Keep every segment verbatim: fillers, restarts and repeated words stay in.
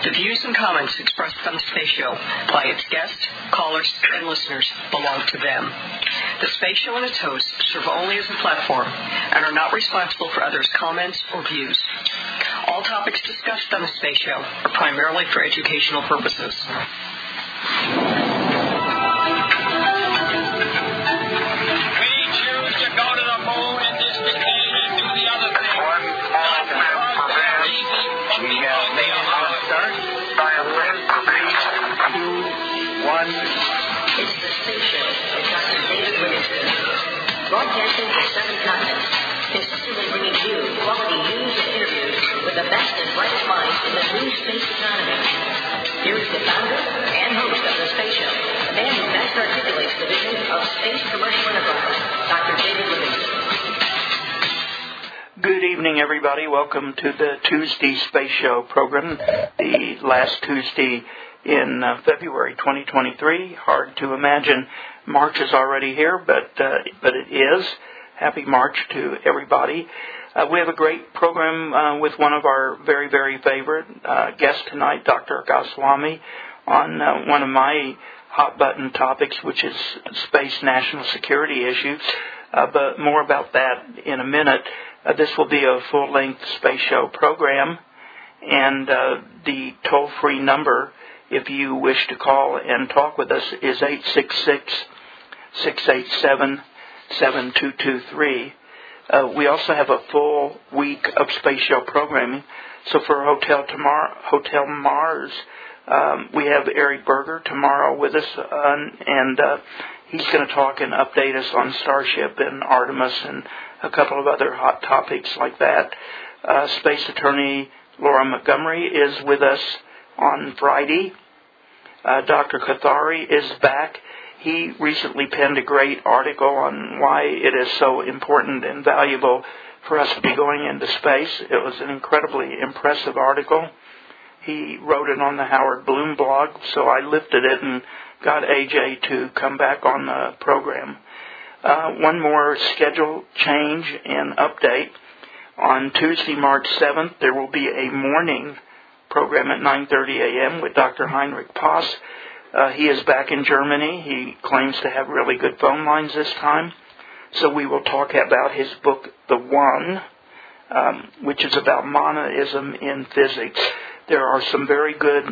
The views and comments expressed on the Space Show by its guests, callers, and listeners belong to them. The Space Show and its hosts serve only as a platform and are not responsible for others' comments or views. All topics discussed on the Space Show are primarily for educational purposes. It's the Space Show with Doctor David Livingston. Broadcasting from seven continents, consistently bringing you quality news and interviews with the best and brightest minds in the new space economy. Here is the founder and host of the Space Show, the man who best articulates the vision of space commercial enterprise, Doctor David Livingston. Good evening, everybody. Welcome to the Tuesday Space Show program, the last Tuesday in uh, February twenty twenty-three. Hard to imagine March is already here, but uh, but it is. Happy March to everybody. Uh, we have a great program uh, with one of our very, very favorite uh, guests tonight, Doctor Goswami, on uh, one of my hot-button topics, which is space national security issues. Uh, but more about that in a minute. Uh, this will be a full-length Space Show program, and uh, the toll-free number, if you wish to call and talk with us, is eight six six, six eight seven, seven two two three. Uh, we also have a full week of Space Show programming. So for Hotel Tomorrow, Hotel Mars, um, we have Eric Berger tomorrow with us, uh, and uh, he's going to talk and update us on Starship and Artemis and a couple of other hot topics like that. Uh, Space Attorney Laura Montgomery is with us on Friday. Uh, Doctor Kathari is back. He recently penned a great article on why it is so important and valuable for us to be going into space. It was an incredibly impressive article. He wrote it on the Howard Bloom blog, so I lifted it and got A J to come back on the program. Uh, one more schedule change and update. On Tuesday, March seventh, there will be a morning program at nine thirty a.m. with Doctor Heinrich Poss. Uh, he is back in Germany. He claims to have really good phone lines this time. So we will talk about his book, The One, um, which is about monoism in physics. There are some very good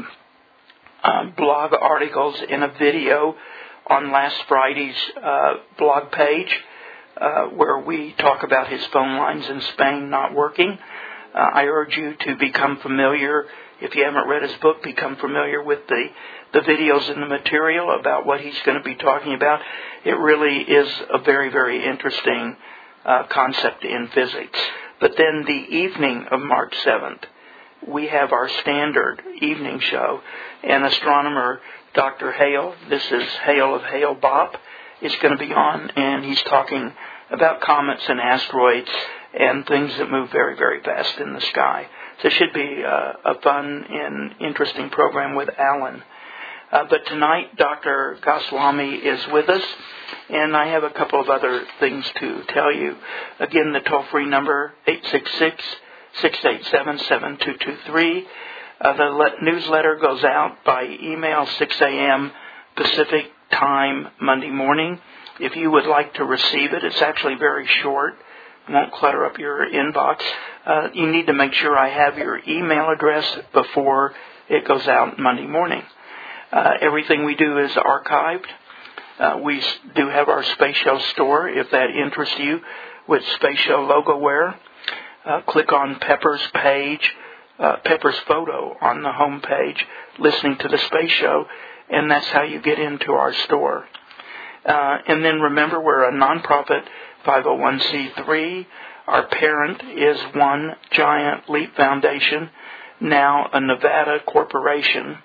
uh, blog articles and a video on last Friday's uh, blog page uh, where we talk about his phone lines in Spain not working. Uh, I urge you to become familiar, if you haven't read his book, become familiar with the, the videos and the material about what he's going to be talking about. It really is a very, very interesting uh, concept in physics. But then the evening of March seventh, we have our standard evening show, and astronomer Doctor Hale, this is Hale of Hale Bop, is going to be on, and he's talking about comets and asteroids and things that move very, very fast in the sky. So it should be uh, a fun and interesting program with Alan. Uh, but tonight, Doctor Goswami is with us, and I have a couple of other things to tell you. Again, the toll-free number, eight six six, six eight seven, seven two two three. Uh, the le- newsletter goes out by email six a.m. Pacific time Monday morning. If you would like to receive it, it's actually very short. Won't clutter up your inbox. Uh, you need to make sure I have your email address before it goes out Monday morning. Uh, everything we do is archived. Uh, we do have our Space Show store, if that interests you, with Space Show logo wear. Uh, click on Pepper's page, uh, Pepper's photo on the home page, listening to the Space Show, and that's how you get into our store. Uh, and then remember, we're a nonprofit five oh one c three. Our parent is One Giant Leap Foundation, now a Nevada corporation.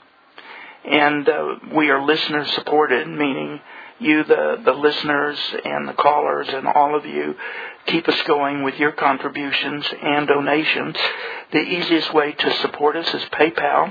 And uh, we are listener-supported, meaning you, the, the listeners and the callers and all of you, keep us going with your contributions and donations. The easiest way to support us is PayPal.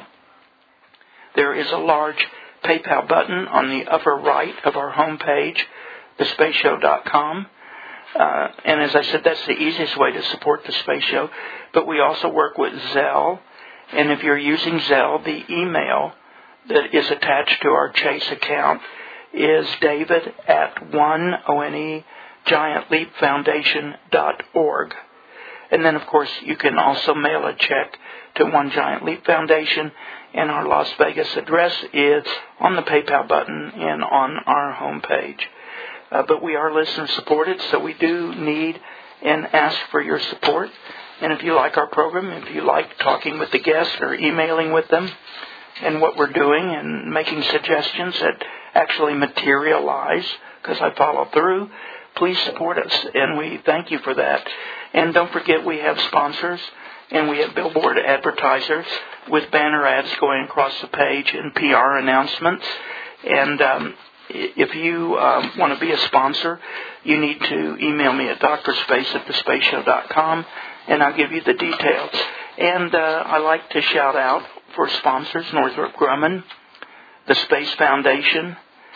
There is a large PayPal button on the upper right of our homepage, the space show dot com. Uh, and as I said, that's the easiest way to support the Space Show. But we also work with Zelle And if you're using Zelle, the email that is attached to our Chase account is david at one, O N E, giant leap foundation dot org. And then, of course, you can also mail a check to One Giant Leap Foundation, and our Las Vegas address is on the PayPal button and on our homepage. Uh, but we are listener-supported, so we do need and ask for your support. And if you like our program, if you like talking with the guests or emailing with them and what we're doing and making suggestions that actually materialize, because I follow through, please support us, and we thank you for that. And don't forget, we have sponsors, and we have billboard advertisers with banner ads going across the page and P R announcements. And um, if you um, want to be a sponsor, you need to email me at drspace at the space show dot com, and I'll give you the details. And uh, I like to shout out for sponsors, Northrop Grumman, the Space Foundation,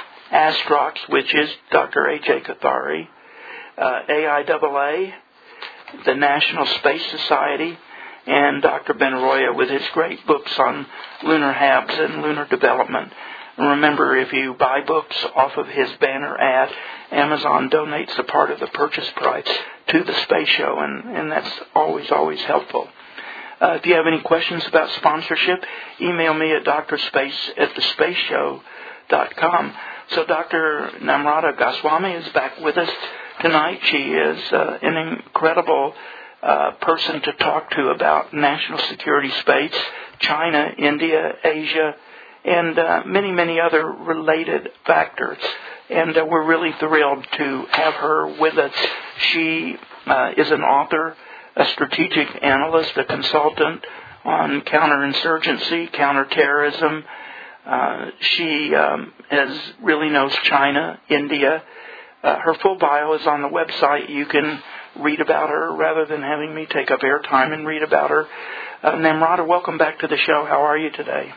Astrox, which is Doctor A J Kathari, uh, A I A A, the National Space Society, and Doctor Benaroya with his great books on lunar habs and lunar development. And remember, if you buy books off of his banner ad, Amazon donates a part of the purchase price to the Space Show, and, and that's always, always helpful. Uh, if you have any questions about sponsorship, email me at drspace at the space show dot com. So Doctor Namrata Goswami is back with us tonight. She is uh, an incredible uh, person to talk to about national security space, China, India, Asia, and uh, many, many other related factors. And uh, we're really thrilled to have her with us. She uh, is an author, a strategic analyst, a consultant on counterinsurgency, counterterrorism. Uh, she um, has, really knows China, India. Uh, her full bio is on the website. You can read about her rather than having me take up airtime and read about her. Uh, Namrata, welcome back to the show. How are you today?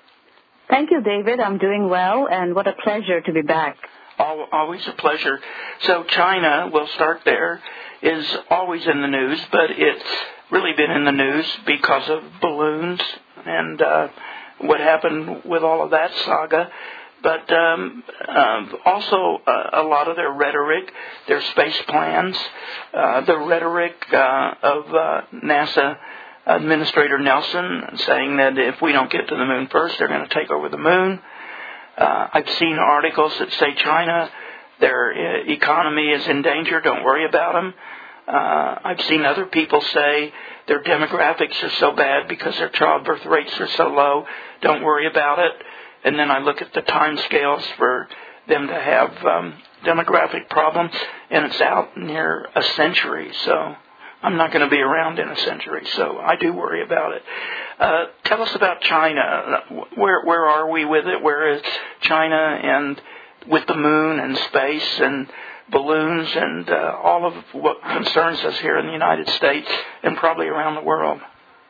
Thank you, David. I'm doing well, and what a pleasure to be back. Always a pleasure. So China, we'll start there, is always in the news, but it's really been in the news because of balloons and uh, what happened with all of that saga. But um, uh, also uh, a lot of their rhetoric, their space plans, uh, the rhetoric uh, of uh, NASA Administrator Nelson saying that if we don't get to the moon first, they're going to take over the moon. Uh, I've seen articles that say China, their uh, economy is in danger, don't worry about them. Uh, I've seen other people say their demographics are so bad because their childbirth rates are so low, don't worry about it. And then I look at the time scales for them to have um, demographic problems, and it's out near a century. So I'm not going to be around in a century, so I do worry about it. Uh, tell us about China. Where where are we with it? Where is China and with the moon and space and balloons and uh, all of what concerns us here in the United States and probably around the world?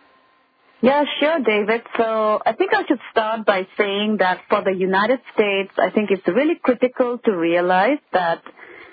Yeah, sure, David. So I think I should start by saying that for the United States, I think it's really critical to realize that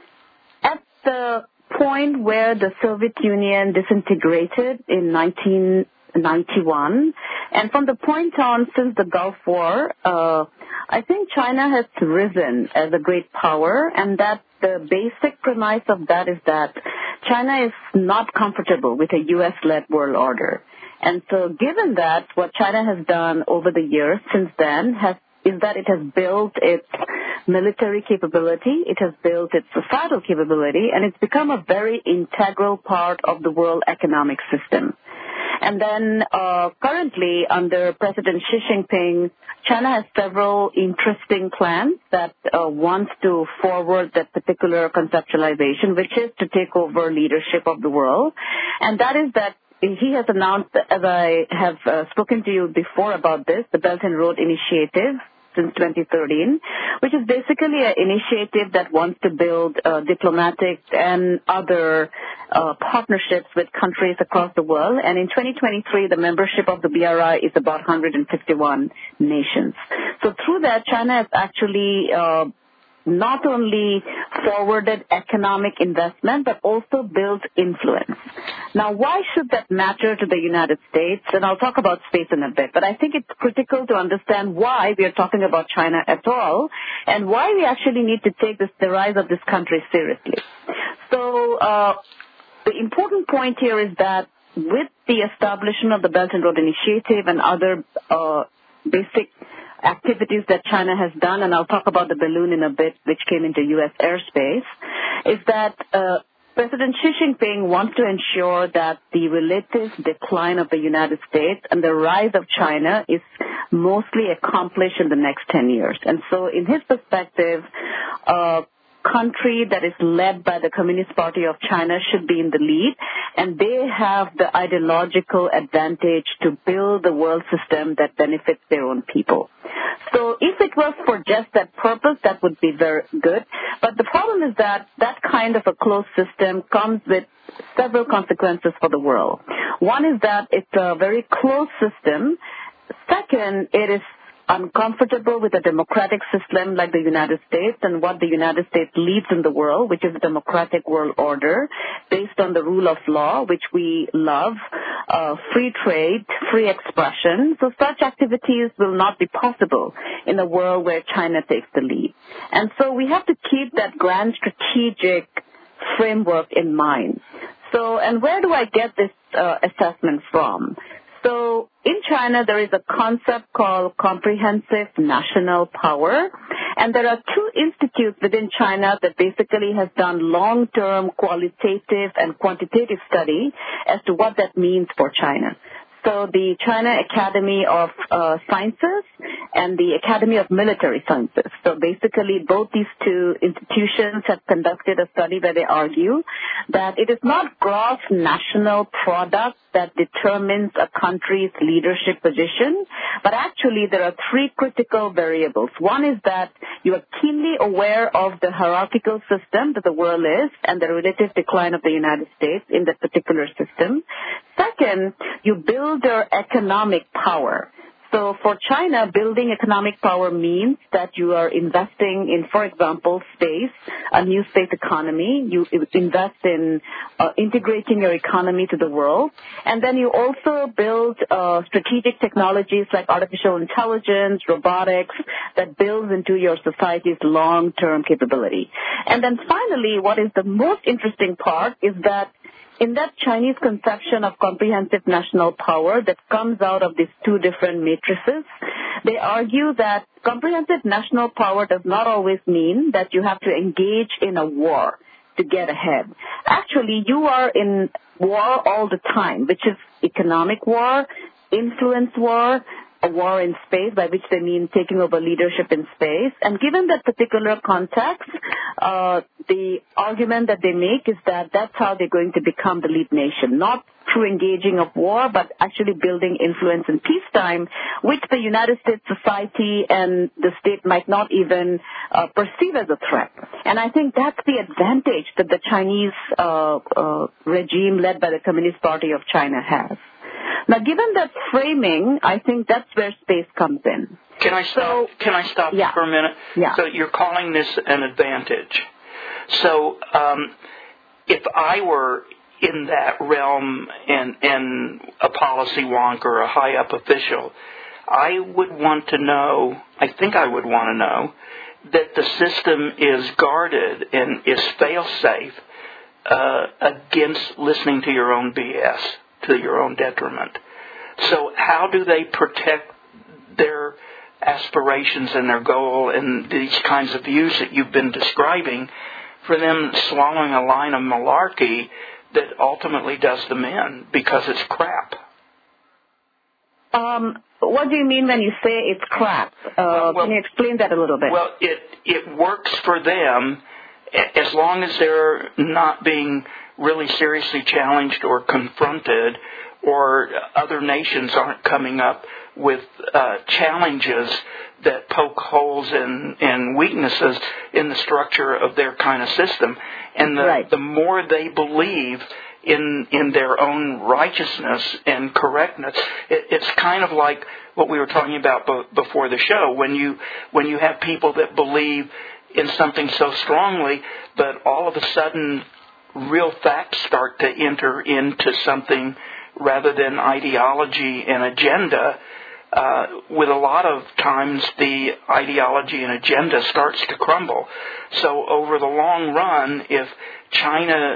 at the point where the Soviet Union disintegrated in nineteen ninety-one, and from the point on since the Gulf War, uh, I think China has risen as a great power, and that the basic premise of that is that China is not comfortable with a U S-led world order. And so given that, what China has done over the years since then has is that it has built its military capability, it has built its societal capability, and it's become a very integral part of the world economic system. And then uh, currently, under President Xi Jinping, China has several interesting plans that uh, wants to forward that particular conceptualization, which is to take over leadership of the world. And that is that he has announced, as I have uh, spoken to you before about this, the Belt and Road Initiative since twenty thirteen, which is basically an initiative that wants to build uh, diplomatic and other uh, partnerships with countries across the world. And in twenty twenty-three, the membership of the B R I is about one hundred fifty-one nations. So through that, China has actually uh, not only forwarded economic investment, but also builds influence. Now, why should that matter to the United States? And I'll talk about space in a bit, but I think it's critical to understand why we are talking about China at all and why we actually need to take this, the rise of this country seriously. So uh, the important point here is that with the establishment of the Belt and Road Initiative and other uh, basic activities that China has done, and I'll talk about the balloon in a bit, which came into U S airspace, is that uh, President Xi Jinping wants to ensure that the relative decline of the United States and the rise of China is mostly accomplished in the next ten years. And so in his perspective, uh, country that is led by the Communist Party of China should be in the lead, and they have the ideological advantage to build the world system that benefits their own people. So if it was for just that purpose, that would be very good. But the problem is that that kind of a closed system comes with several consequences for the world. One is that it's a very closed system. Second, it is uncomfortable with a democratic system like the United States and what the United States leads in the world, which is a democratic world order based on the rule of law, which we love, uh, free trade, free expression. So such activities will not be possible in a world where China takes the lead. And so we have to keep that grand strategic framework in mind. So, and where do I get this uh, assessment from? So in China, there is a concept called comprehensive national power, and there are two institutes within China that basically has done long-term qualitative and quantitative study as to what that means for China. So the China Academy of uh, Sciences and the Academy of Military Sciences. So basically both these two institutions have conducted a study where they argue that it is not gross national product that determines a country's leadership position, but actually there are three critical variables. One is that you are keenly aware of the hierarchical system that the world is and the relative decline of the United States in that particular system. Second, you build your economic power. So for China, building economic power means that you are investing in, for example, space, a new space economy. You invest in uh, integrating your economy to the world. And then you also build uh, strategic technologies like artificial intelligence, robotics, that builds into your society's long-term capability. And then finally, what is the most interesting part is that in that Chinese conception of comprehensive national power that comes out of these two different matrices, they argue that comprehensive national power does not always mean that you have to engage in a war to get ahead. Actually, you are in war all the time, which is economic war, influence war, a war in space, by which they mean taking over leadership in space. And given that particular context, uh, the argument that they make is that that's how they're going to become the lead nation, not through engaging of war, but actually building influence in peacetime, which the United States society and the state might not even uh, perceive as a threat. And I think that's the advantage that the Chinese uh, uh, regime led by the Communist Party of China has. Now, given that framing, I think that's where space comes in. Can I stop? So, Can I stop yeah. for a minute? Yeah. So you're calling this an advantage. So um, if I were in that realm and, and a policy wonk or a high-up official, I would want to know, I think I would want to know, that the system is guarded and is fail-safe uh, against listening to your own B S, to your own detriment. So how do they protect their aspirations and their goal and these kinds of views that you've been describing for them swallowing a line of malarkey that ultimately does them in because it's crap? Um, what do you mean when you say it's crap? Uh, well, can you explain that a little bit? Well, it, it works for them as long as they're not being really seriously challenged or confronted, or other nations aren't coming up with uh, challenges that poke holes and, and weaknesses in the structure of their kind of system. And the, right. the more they believe in in their own righteousness and correctness, it, it's kind of like what we were talking about b- before the show. When you when you have people that believe in something so strongly, but all of a sudden real facts start to enter into something rather than ideology and agenda. Uh, with a lot of times the ideology and agenda starts to crumble. So over the long run, if China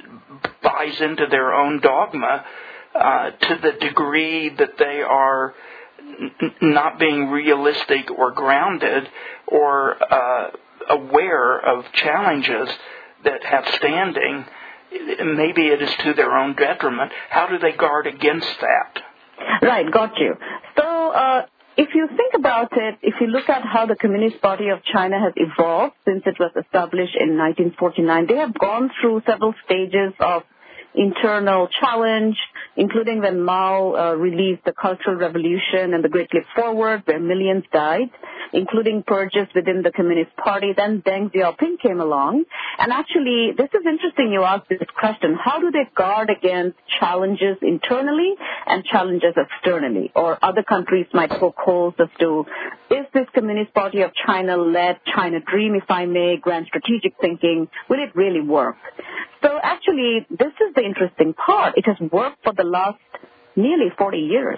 buys into their own dogma uh, to the degree that they are n- not being realistic or grounded or uh, aware of challenges that have standing, maybe it is to their own detriment. How do they guard against that? Right, got you. So uh, if you think about it, if you look at how the Communist Party of China has evolved since it was established in nineteen forty-nine, they have gone through several stages of internal challenge, including when Mao uh, released the Cultural Revolution and the Great Leap Forward, where millions died, including purges within the Communist Party. Then Deng Xiaoping came along. And actually, this is interesting you asked this question. How do they guard against challenges internally and challenges externally? Or other countries might poke holes as to, is this Communist Party of China led China Dream, if I may, grand strategic thinking, will it really work? So actually, this is the interesting part. It has worked for the last nearly forty years.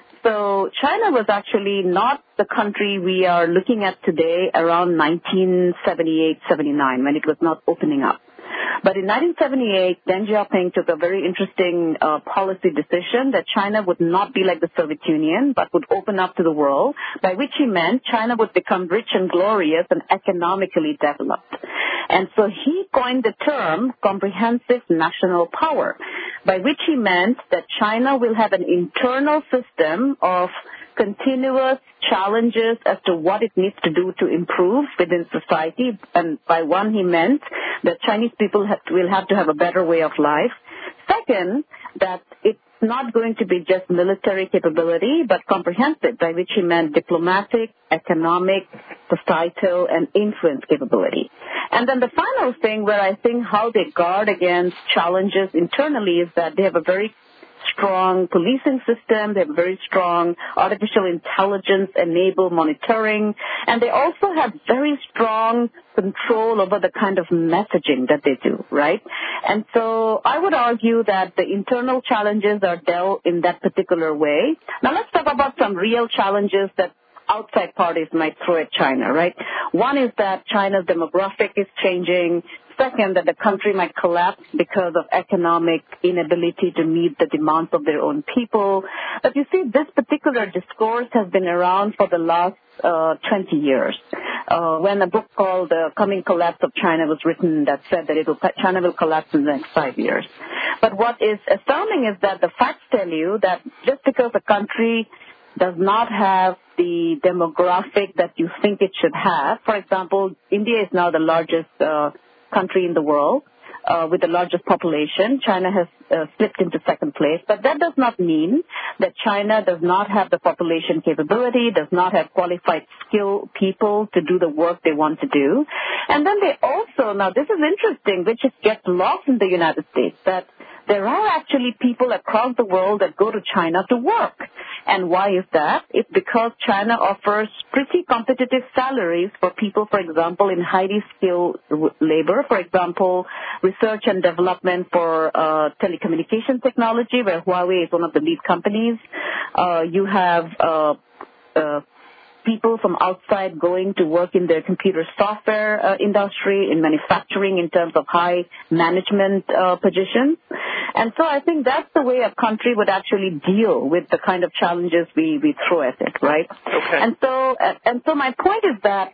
So China was actually not the country we are looking at today around nineteen seventy-eight seventy-nine, when it was not opening up. But in nineteen seventy-eight, Deng Xiaoping took a very interesting uh, policy decision that China would not be like the Soviet Union, but would open up to the world, by which he meant China would become rich and glorious and economically developed. And so he coined the term comprehensive national power, by which he meant that China will have an internal system of continuous challenges as to what it needs to do to improve within society. And by one, he meant that Chinese people have to, will have to have a better way of life. Second, that it's not going to be just military capability, but comprehensive, by which he meant diplomatic, economic, societal, and influence capability. And then the final thing where I think how they guard against challenges internally is that they have a very strong policing system, they have very strong artificial intelligence enabled monitoring, and they also have very strong control over the kind of messaging that they do, right? And so I would argue that the internal challenges are dealt in that particular way. Now let's talk about some real challenges that outside parties might throw at China, right? One is that China's demographic is changing. Second, that the country might collapse because of economic inability to meet the demands of their own people. But you see, this particular discourse has been around for the last uh, twenty years. Uh, when a book called The Coming Collapse of China was written that said that it will, China will collapse in the next five years. But what is astounding is that the facts tell you that just because a country does not have the demographic that you think it should have, for example, India is now the largest uh, country in the world uh, with the largest population. China has uh, slipped into second place, but that does not mean that China does not have the population capability, does not have qualified skilled people to do the work they want to do. And then they also, now this is interesting, which is gets lost in the United States, that there are actually people across the world that go to China to work. And why is that? It's because China offers pretty competitive salaries for people, for example, in highly skilled labor. For example, research and development for uh, telecommunication technology, where Huawei is one of the lead companies. Uh, you have uh, uh, people from outside going to work in the computer software uh, industry, in manufacturing, in terms of high management uh, positions. And so I think that's the way a country would actually deal with the kind of challenges we, we throw at it, right? Okay. And so, and so my point is that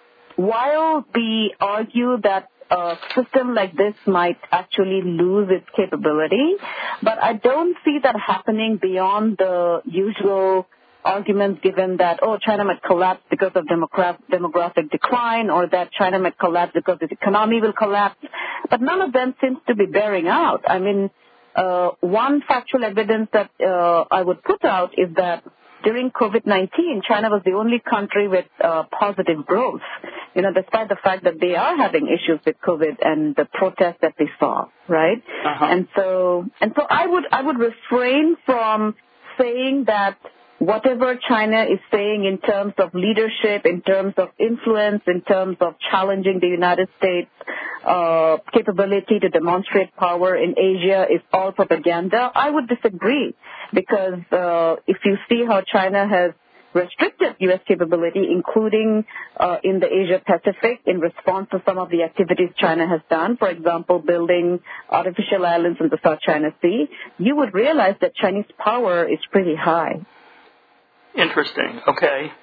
while we argue that a system like this might actually lose its capability, but I don't see that happening beyond the usual arguments given that, oh, China might collapse because of demogra- demographic decline, or that China might collapse because its economy will collapse. But none of them seems to be bearing out. I mean, uh, one factual evidence that uh, I would put out is that during COVID nineteen, China was the only country with uh, positive growth, you know, despite the fact that they are having issues with COVID and the protests that they saw, right? Uh-huh. And so, and so I would, I would refrain from saying that whatever China is saying in terms of leadership, in terms of influence, in terms of challenging the United States' uh, capability to demonstrate power in Asia is all propaganda, I would disagree, because uh, if you see how China has restricted U S capability, including uh, in the Asia-Pacific, in response to some of the activities China has done, for example, building artificial islands in the South China Sea, you would realize that Chinese power is pretty high. Interesting. Okay.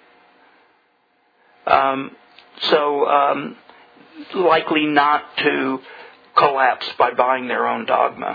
Um, so um, likely not to collapse by buying their own dogma.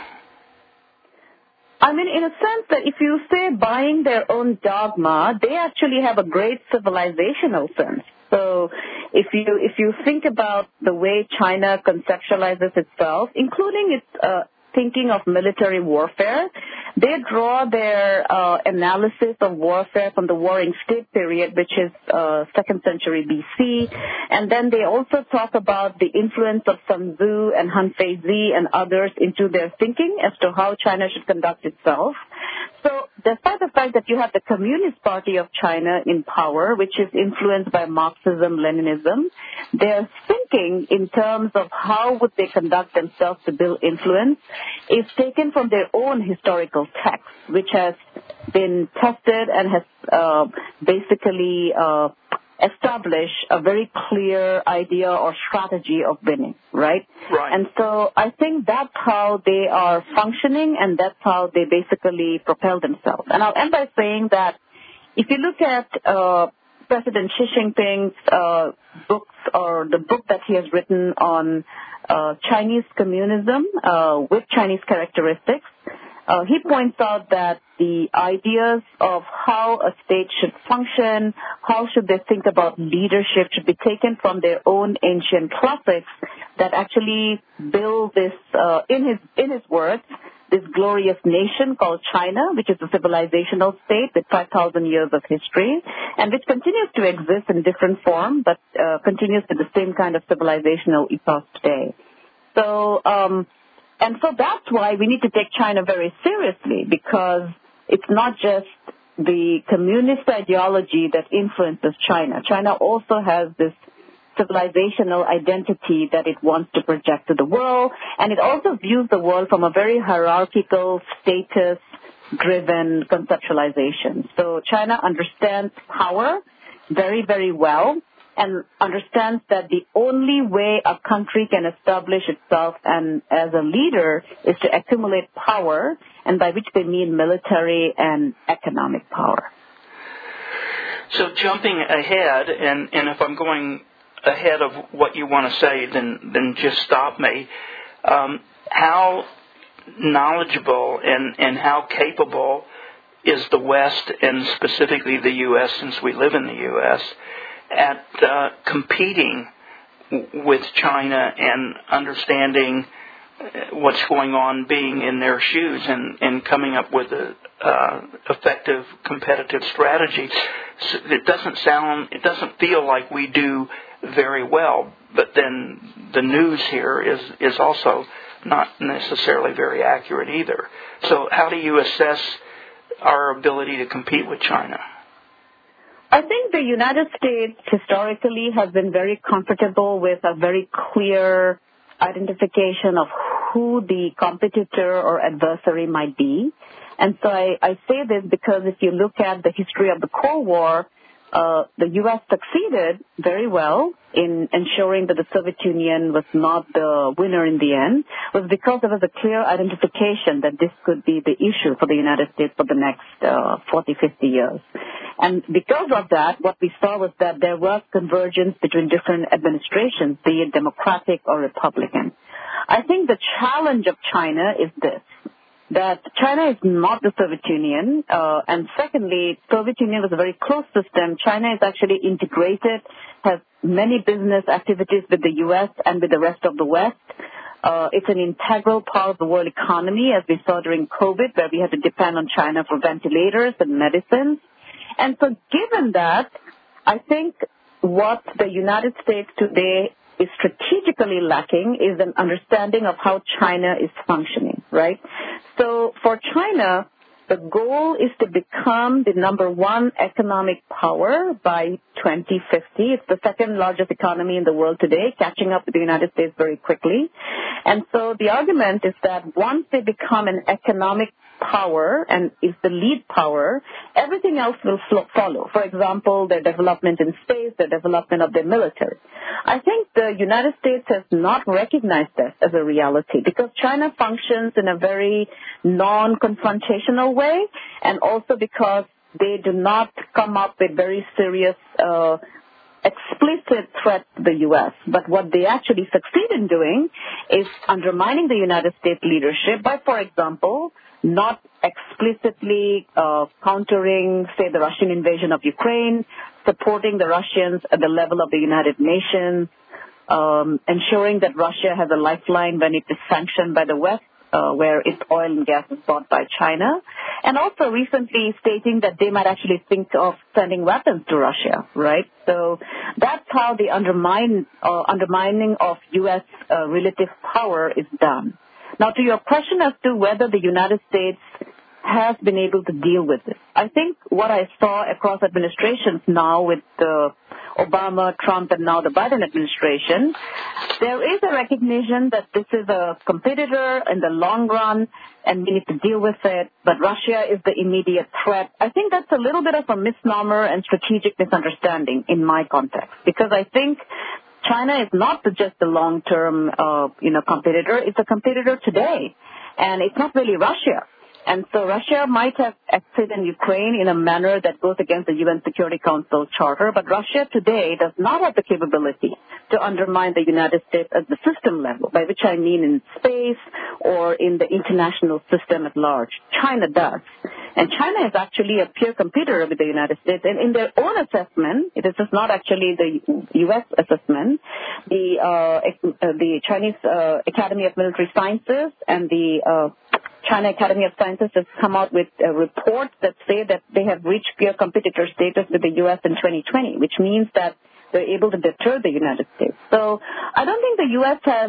I mean, in a sense that if you say buying their own dogma, they actually have a great civilizational sense. So if you if you think about the way China conceptualizes itself, including its uh, thinking of military warfare, they draw their uh, analysis of warfare from the Warring State period, which is uh, second century B C, and then they also talk about the influence of Sun Tzu and Han Feizi and others into their thinking as to how China should conduct itself. So despite the fact that you have the Communist Party of China in power, which is influenced by Marxism, Leninism, their thinking in terms of how would they conduct themselves to build influence is taken from their own historical text, which has been tested and has uh, basically uh, established a very clear idea or strategy of winning, right? Right. And so I think that's how they are functioning, and that's how they basically propel themselves. And I'll end by saying that if you look at uh, President Xi Jinping's uh, books, or the book that he has written on uh, Chinese communism uh, with Chinese characteristics, Uh, he points out that the ideas of how a state should function, how should they think about leadership, should be taken from their own ancient classics that actually build this, uh, in his in his words, this glorious nation called China, which is a civilizational state with five thousand years of history, and which continues to exist in different form, but uh, continues with the same kind of civilizational ethos today. So, um, And so that's why we need to take China very seriously, because it's not just the communist ideology that influences China. China also has this civilizational identity that it wants to project to the world, and it also views the world from a very hierarchical, status-driven conceptualization. So China understands power very, very well, and understands that the only way a country can establish itself and as a leader is to accumulate power, and by which they mean military and economic power. So jumping ahead, and, and if I'm going ahead of what you want to say, then, then just stop me. Um, how knowledgeable and, and how capable is the West, and specifically the U S, since we live in the U S, at uh, competing w- with China and understanding what's going on, being in their shoes, and, and coming up with an uh, effective competitive strategy. So it doesn't sound, it doesn't feel like we do very well, but then the news here is, is also not necessarily very accurate either. So how do you assess our ability to compete with China? I think the United States historically has been very comfortable with a very clear identification of who the competitor or adversary might be. And so I, I say this because if you look at the history of the Cold War, uh, the U S succeeded very well in ensuring that the Soviet Union was not the winner in the end, was because there was a clear identification that this could be the issue for the United States for the next uh, forty, fifty years. And because of that, what we saw was that there was convergence between different administrations, be it Democratic or Republican. I think the challenge of China is this, that China is not the Soviet Union, uh, and secondly, Soviet Union was a very closed system. China is actually integrated, has many business activities with the U S and with the rest of the West. Uh, it's an integral part of the world economy, as we saw during COVID, where we had to depend on China for ventilators and medicines. And so given that, I think what the United States today is strategically lacking is an understanding of how China is functioning, right? So for China, the goal is to become the number one economic power by twenty fifty. It's the second largest economy in the world today, catching up with the United States very quickly. And so the argument is that once they become an economic power and is the lead power, everything else will follow. For example, their development in space, their development of their military. I think the United States has not recognized this as a reality because China functions in a very non-confrontational way, and also because they do not come up with very serious uh, explicit threat to the U S. But what they actually succeed in doing is undermining the United States leadership by, for example, not explicitly uh, countering, say, the Russian invasion of Ukraine, supporting the Russians at the level of the United Nations, um, ensuring that Russia has a lifeline when it is sanctioned by the West, uh, where its oil and gas is bought by China, and also recently stating that they might actually think of sending weapons to Russia, right? So that's how the undermine, uh, undermining of U S uh, relative power is done. Now, to your question as to whether the United States has been able to deal with this, I think what I saw across administrations now with uh, Obama, Trump, and now the Biden administration, there is a recognition that this is a competitor in the long run and we need to deal with it, but Russia is the immediate threat. I think that's a little bit of a misnomer and strategic misunderstanding in my context, because I think China is not just a long-term, uh, you know, competitor. It's a competitor today, and it's not really Russia. And so Russia might have acted in Ukraine in a manner that goes against the U N Security Council Charter, but Russia today does not have the capability to undermine the United States at the system level, by which I mean in space or in the international system at large. China does. And China is actually a peer competitor with the United States. And in their own assessment, it is just not actually the U S assessment, the, uh, the Chinese uh, Academy of Military Sciences and the uh, China Academy of Sciences has come out with a report that say that they have reached peer competitor status with the U S in twenty twenty, which means that they're able to deter the United States. So I don't think the U S has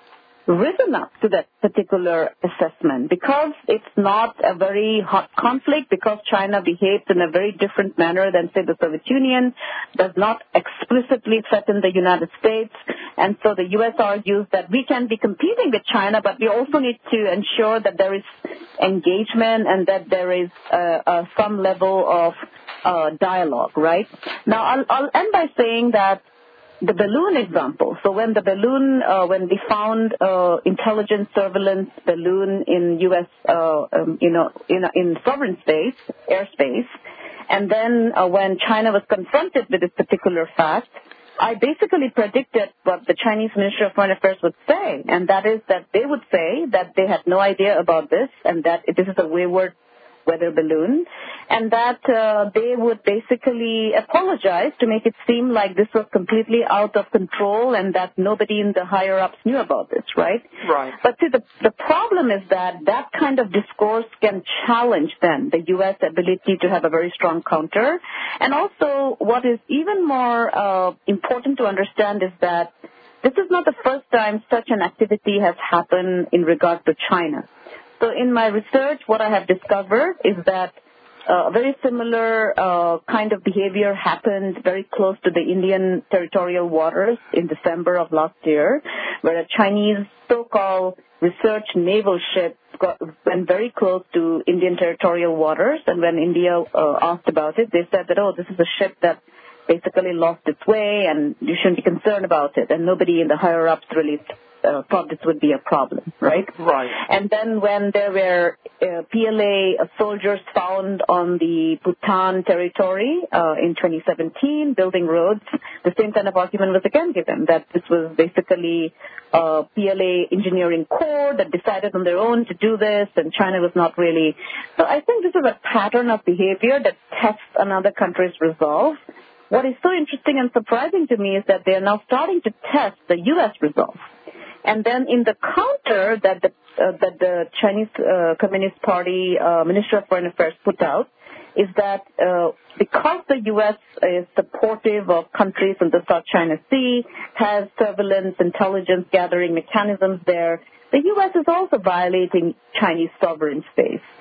risen up to that particular assessment because it's not a very hot conflict, because China behaves in a very different manner than, say, the Soviet Union, does not explicitly threaten the United States. And so the U S argues that we can be competing with China, but we also need to ensure that there is engagement and that there is uh, uh, some level of uh, dialogue, right? Now, I'll, I'll end by saying that the balloon example. So when the balloon, uh, when we found uh, intelligence surveillance balloon in U S, uh, um, you know, in, in sovereign space, airspace, and then uh, when China was confronted with this particular fact, I basically predicted what the Chinese Ministry of Foreign Affairs would say, and that is that they would say that they had no idea about this and that this is a wayward weather balloon, and that uh, they would basically apologize to make it seem like this was completely out of control and that nobody in the higher-ups knew about this, right? Right. But see, the, the problem is that that kind of discourse can challenge then the U S ability to have a very strong counter. And also what is even more uh, important to understand is that this is not the first time such an activity has happened in regard to China. So in my research, what I have discovered is that uh, a very similar uh, kind of behavior happened very close to the Indian territorial waters in December of last year, where a Chinese so-called research naval ship got, went very close to Indian territorial waters. And when India uh, asked about it, they said that, oh, this is a ship that basically lost its way and you shouldn't be concerned about it. And nobody in the higher-ups really Uh, thought this would be a problem, right? Right. And then when there were uh, P L A soldiers found on the Bhutan territory uh, in twenty seventeen building roads, the same kind of argument was again given, that this was basically uh, P L A engineering corps that decided on their own to do this, and China was not really. So I think this is a pattern of behavior that tests another country's resolve. What is so interesting and surprising to me is that they are now starting to test the U S resolve. And then in the counter that the, uh, that the Chinese uh, Communist Party uh, Ministry of Foreign Affairs put out is that uh, because the U S is supportive of countries in the South China Sea, has surveillance, intelligence gathering mechanisms there, the U S is also violating Chinese sovereign space.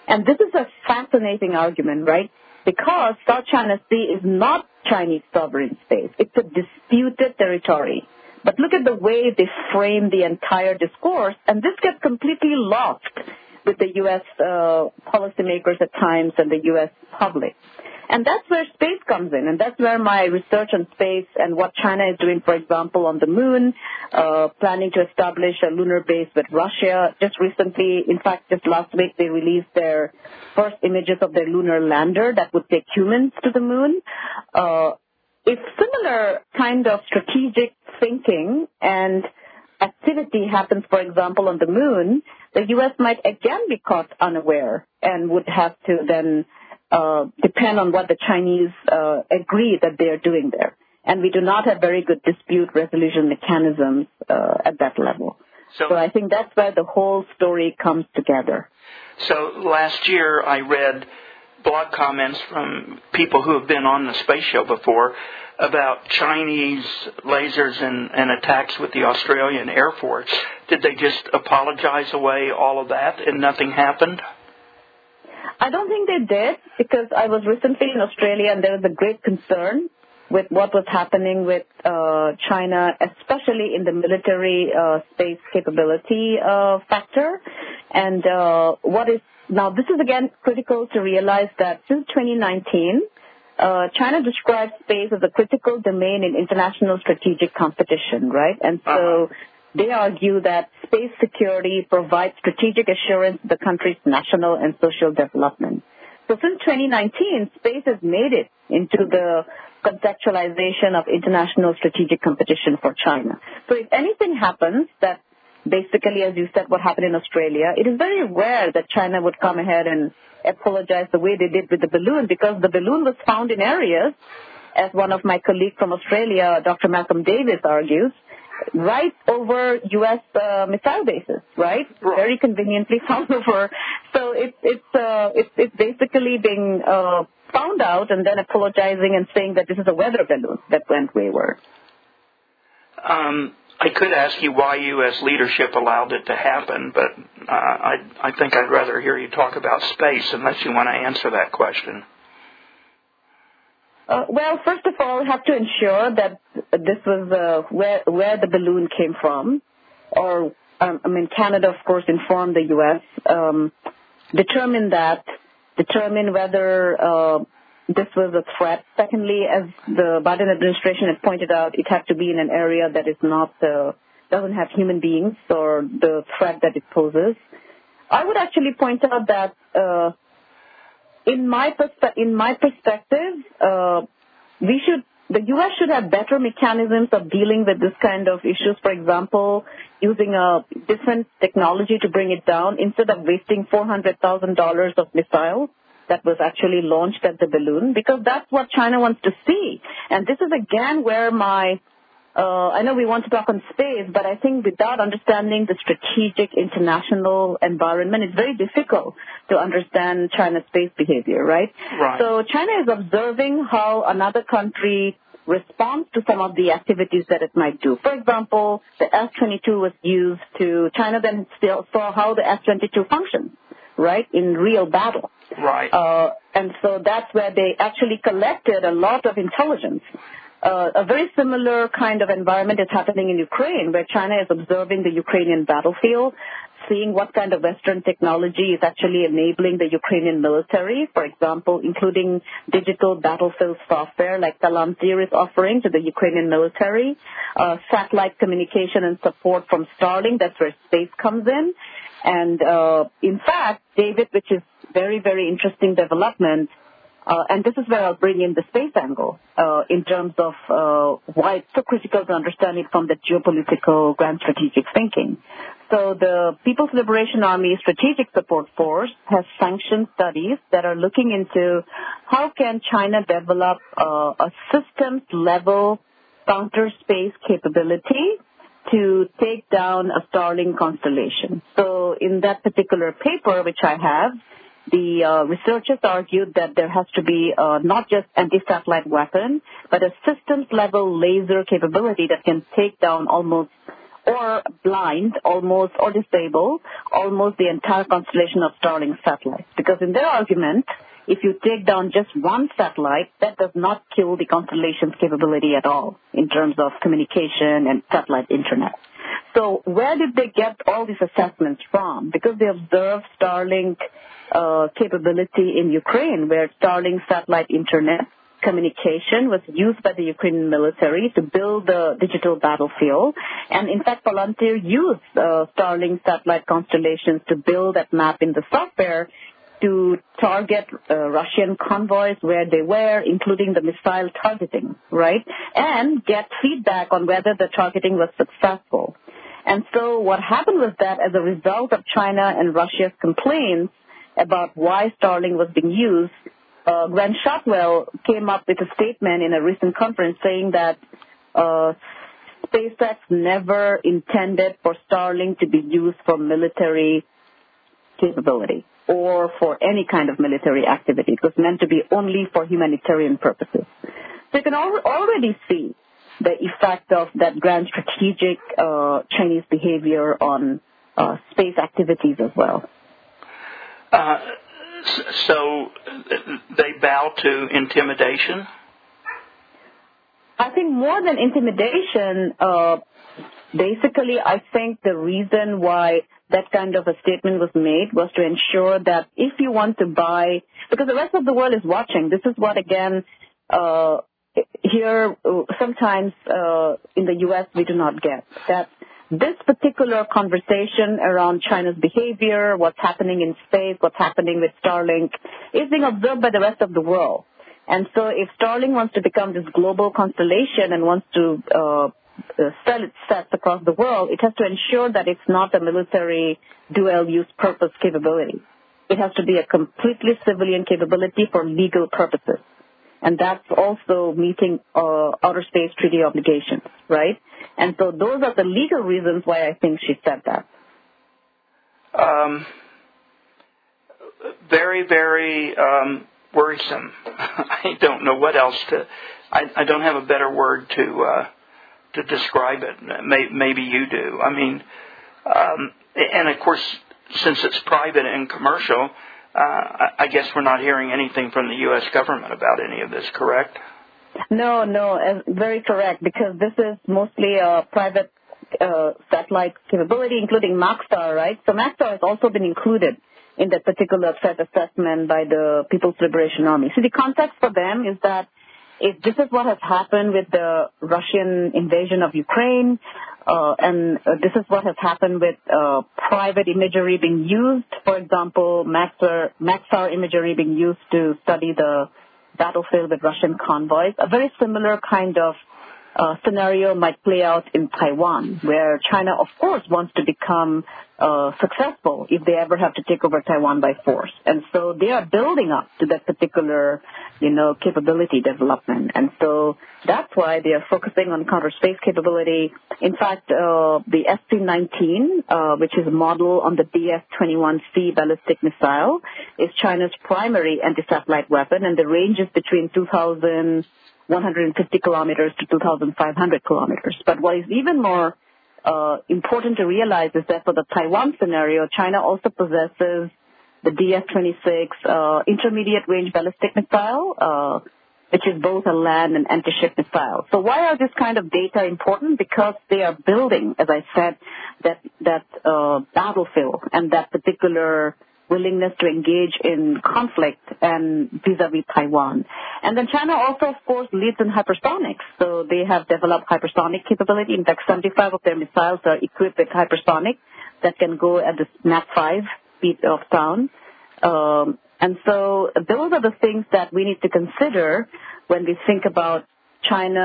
And this is a fascinating argument, right? Because South China Sea is not Chinese sovereign space. It's a disputed territory. But look at the way they frame the entire discourse, and this gets completely lost with the U S uh, policymakers at times and the U S public. And that's where space comes in, and that's where my research on space and what China is doing, for example, on the moon, uh, planning to establish a lunar base with Russia. Just recently, in fact, just last week, they released their first images of their lunar lander that would take humans to the moon. Uh, if similar kind of strategic thinking and activity happens, for example, on the moon, the U S might again be caught unaware and would have to then Uh, depend on what the Chinese uh, agree that they are doing there. And we do not have very good dispute resolution mechanisms uh, at that level. So, so I think that's where the whole story comes together. So last year I read blog comments from people who have been on the space show before about Chinese lasers and, and attacks with the Australian Air Force. Did they just apologize away all of that and nothing happened? I don't think they did, because I was recently in Australia and there was a great concern with what was happening with uh, China, especially in the military uh, space capability uh, factor. And uh, what is now, this is again critical to realize that since twenty nineteen, uh, China describes space as a critical domain in international strategic competition, right? And so uh-huh. They argue that space security provides strategic assurance to the country's national and social development. So since twenty nineteen, space has made it into the contextualization of international strategic competition for China. So if anything happens that basically, as you said, what happened in Australia, it is very rare that China would come ahead and apologize the way they did with the balloon, because the balloon was found in areas, as one of my colleagues from Australia, Doctor Malcolm Davis, argues, right over U S uh, missile bases, right? right? Very conveniently found over. So it's it's uh, it's it's basically being uh, found out and then apologizing and saying that this is a weather balloon that went wayward. Um, I could ask you why U S leadership allowed it to happen, but uh, I I think I'd rather hear you talk about space unless you want to answer that question. Uh, well, first of all, have to ensure that this was uh, where where the balloon came from, or um, I mean, Canada, of course, informed the U S. Um, determine that, determine whether uh, this was a threat. Secondly, as the Biden administration had pointed out, it had to be in an area that is not uh, doesn't have human beings or the threat that it poses. I would actually point out that. Uh, In my perspe- in my perspective, uh, we should the U S should have better mechanisms of dealing with this kind of issues. For example, using a different technology to bring it down instead of wasting four hundred thousand dollars of missiles that was actually launched at the balloon, because that's what China wants to see. And this is again where my Uh, I know we want to talk on space, but I think without understanding the strategic international environment, it's very difficult to understand China's space behavior, right? Right. So China is observing how another country responds to some of the activities that it might do. For example, the S twenty-two was used to, China then still saw how the S twenty-two functions, right, in real battle. Right. Uh, and so that's where they actually collected a lot of intelligence. Uh, a very similar kind of environment is happening in Ukraine, where China is observing the Ukrainian battlefield, seeing what kind of Western technology is actually enabling the Ukrainian military, for example, including digital battlefield software like Palantir is offering to the Ukrainian military, uh, satellite communication and support from Starlink. That's where space comes in. And uh, in fact, David, which is very, very interesting development, Uh, and this is where I'll bring in the space angle uh, in terms of uh, why it's so critical to understand it from the geopolitical grand strategic thinking. So the People's Liberation Army Strategic Support Force has sanctioned studies that are looking into how can China develop uh, a systems-level counter-space capability to take down a Starlink constellation. So in that particular paper, which I have, the uh, researchers argued that there has to be uh, not just anti-satellite weapon, but a systems-level laser capability that can take down almost or blind almost or disable almost the entire constellation of Starlink satellites. Because in their argument, if you take down just one satellite, that does not kill the constellation's capability at all in terms of communication and satellite internet. So where did they get all these assessments from? Because they observed Starlink uh, capability in Ukraine, where Starlink satellite internet communication was used by the Ukrainian military to build the digital battlefield. And in fact, Palantir used uh, Starlink satellite constellations to build that map in the software to target uh, Russian convoys where they were, including the missile targeting, right? And get feedback on whether the targeting was successful. And so what happened was that as a result of China and Russia's complaints about why Starlink was being used, uh, Grant Shotwell came up with a statement in a recent conference saying that uh, SpaceX never intended for Starlink to be used for military capability or for any kind of military activity. It was meant to be only for humanitarian purposes. So you can al- already see the effect of that grand strategic uh, Chinese behavior on uh, space activities as well. Uh, so they bow to intimidation? I think more than intimidation, uh, basically I think the reason why that kind of a statement was made was to ensure that if you want to buy, because the rest of the world is watching, this is what, again, uh, here sometimes uh, in the U S we do not get, that this particular conversation around China's behavior, what's happening in space, what's happening with Starlink, is being observed by the rest of the world. And so if Starlink wants to become this global constellation and wants to uh, Uh, sell its sets across the world, it has to ensure that it's not a military dual-use purpose capability. It has to be a completely civilian capability for legal purposes. And that's also meeting uh, outer space treaty obligations, right? And so those are the legal reasons why I think she said that. Um, very, very um, worrisome. I don't know what else to... I, I don't have a better word to... Uh, to describe it. Maybe you do. I mean, um, and of course, since it's private and commercial, uh, I guess we're not hearing anything from the U S government about any of this, correct? No, no, very correct, because this is mostly a private uh, satellite capability, including Maxar, right? So Maxar has also been included in that particular threat assessment by the People's Liberation Army. So the context for them is that if this is what has happened with the Russian invasion of Ukraine, uh, and uh, this is what has happened with uh, private imagery being used, for example, Maxar, Maxar imagery being used to study the battlefield with Russian convoys, a very similar kind of uh, scenario might play out in Taiwan, where China, of course, wants to become uh, successful if they ever have to take over Taiwan by force. And so they are building up to that particular, you know, capability development. And so that's why they are focusing on counter space capability. In fact, uh, the S C nineteen, uh, which is a model on the D S twenty-one C ballistic missile, is China's primary anti-satellite weapon, and the range is between two thousand one hundred fifty kilometers to two thousand five hundred kilometers. But what is even more uh, important to realize is that for the Taiwan scenario, China also possesses the D S twenty-six uh, intermediate range ballistic missile, uh, which is both a land and anti-ship missile. So why are this kind of data important? Because they are building, as I said, that that uh, battlefield and that particular willingness to engage in conflict and vis-a-vis Taiwan. And then China also, of course, leads in hypersonics. So they have developed hypersonic capability. In fact, seventy-five of their missiles are equipped with hypersonic that can go at the Mach five speed of sound. Um, and so those are the things that we need to consider when we think about China,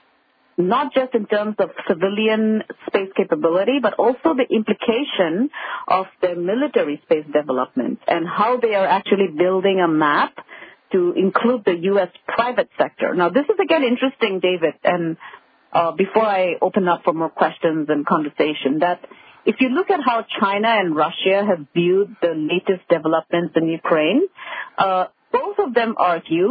not just in terms of civilian space capability, but also the implication of their military space development and how they are actually building a map to include the U S private sector. Now, this is, again, interesting, David, and uh, before I open up for more questions and conversation, that if you look at how China and Russia have viewed the latest developments in Ukraine, uh, both of them argue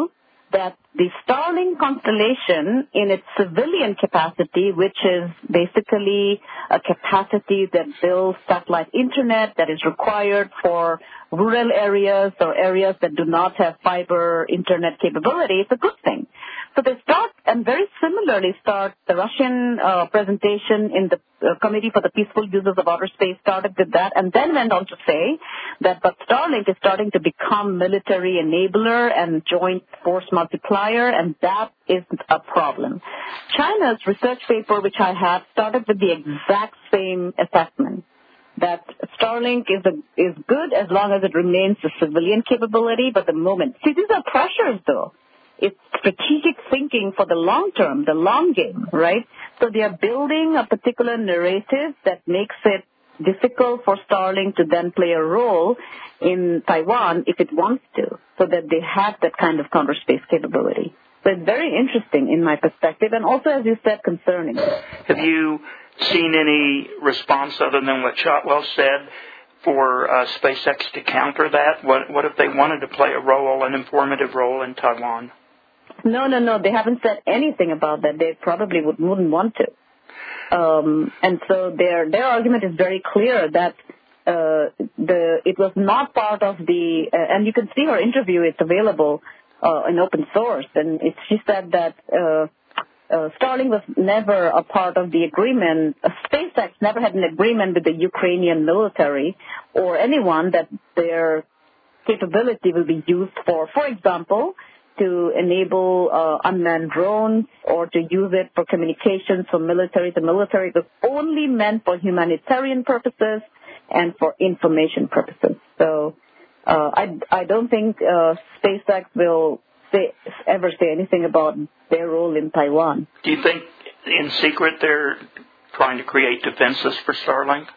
that the Starlink constellation in its civilian capacity, which is basically a capacity that builds satellite internet that is required for rural areas or areas that do not have fiber internet capability, is a good thing. So they start, and very similarly start, the Russian uh, presentation in the uh, Committee for the Peaceful Uses of Outer Space started with that, and then went on to say that but Starlink is starting to become military enabler and joint force multiplier, and that is a problem. China's research paper, which I have, started with the exact same assessment, that Starlink is a, is good as long as it remains a civilian capability, but the moment, see, these are pressures, though. It's strategic thinking for the long term, the long game, right? So they are building a particular narrative that makes it difficult for Starlink to then play a role in Taiwan if it wants to, so that they have that kind of counter space capability. So it's very interesting in my perspective, and also, as you said, concerning. Have you seen any response other than what Shotwell said for uh, SpaceX to counter that? What, what if they wanted to play a role, an informative role in Taiwan? No, no, no. They haven't said anything about that. They probably would, wouldn't want to. Um, and so their their argument is very clear that uh, the it was not part of the, uh, and you can see her interview. It's available uh, in open source. And it, she said that uh, uh, Starlink was never a part of the agreement. Uh, SpaceX never had an agreement with the Ukrainian military or anyone that their capability will be used for, for example, to enable uh, unmanned drones or to use it for communications from military to military. It was only meant for humanitarian purposes and for information purposes. So uh, I, I don't think uh, SpaceX will say, ever say anything about their role in Taiwan. Do you think in secret they're trying to create defenses for Starlink?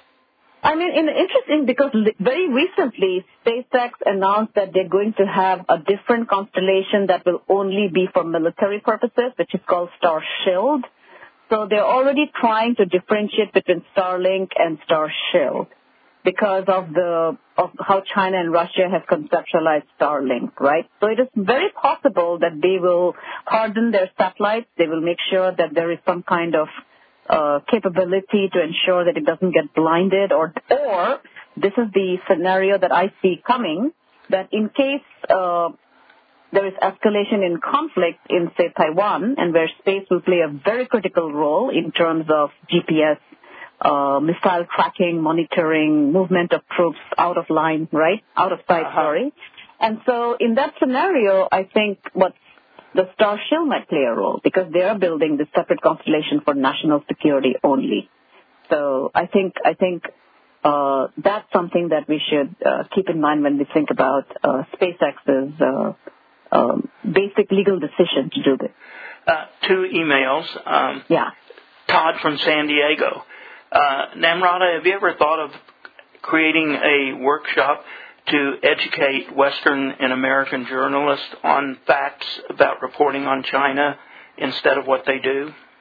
I mean, in, interesting because very recently SpaceX announced that they're going to have a different constellation that will only be for military purposes, which is called Starshield. So they're already trying to differentiate between Starlink and Starshield because of the of how China and Russia have conceptualized Starlink, right? So it is very possible that they will harden their satellites. They will make sure that there is some kind of Uh, capability to ensure that it doesn't get blinded, or or this is the scenario that I see coming, that in case uh, there is escalation in conflict in, say, Taiwan, and where space will play a very critical role in terms of G P S, uh, missile tracking, monitoring, movement of troops out of line, right? Out of sight, uh-huh. sorry. And so in that scenario, I think what's the Starshield might play a role because they are building this separate constellation for national security only. So I think I think uh, that's something that we should uh, keep in mind when we think about uh, SpaceX's uh, um, basic legal decision to do this. Uh, two emails. Um, yeah. Todd from San Diego. Uh, Namrata, have you ever thought of creating a workshop to educate Western and American journalists on facts about reporting on China instead of what they do?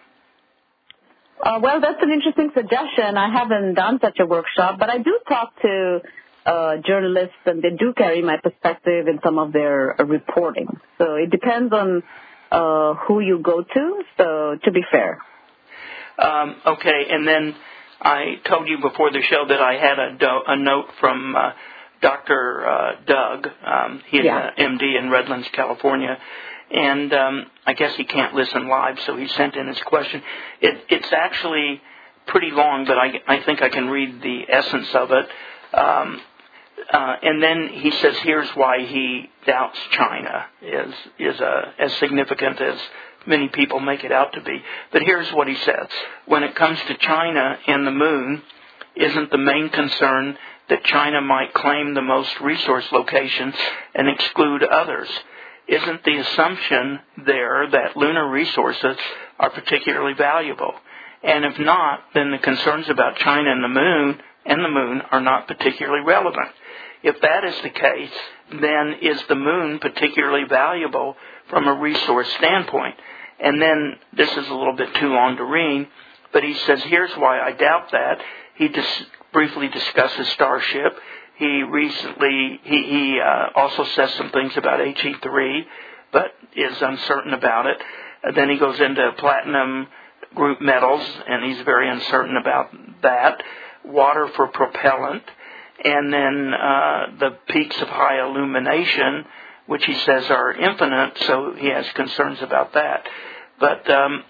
Uh, well, that's an interesting suggestion. I haven't done such a workshop, but I do talk to uh, journalists, and they do carry my perspective in some of their uh, reporting. So it depends on uh, who you go to, so to be fair. Um, okay, and then I told you before the show that I had a, do- a note from Uh, Doctor Uh, Doug. Um, he's yeah. an M D in Redlands, California, and um, I guess he can't listen live, so he sent in his question. It, it's actually pretty long, but I, I think I can read the essence of it. Um, uh, and then he says, here's why he doubts China is is uh, as significant as many people make it out to be. But here's what he says. When it comes to China and the moon, isn't the main concern that China might claim the most resource locations and exclude others? Isn't the assumption there that lunar resources are particularly valuable? And if not, then the concerns about China and the moon and the moon are not particularly relevant. If that is the case, then is the moon particularly valuable from a resource standpoint? And then, this is a little bit too long to read, but he says, here's why I doubt that. He dis- briefly discusses Starship. He recently, he, he uh, also says some things about H E three, but is uncertain about it. Uh, then he goes into platinum group metals, and he's very uncertain about that. Water for propellant, and then uh, the peaks of high illumination, which he says are infinite, so he has concerns about that. But, um,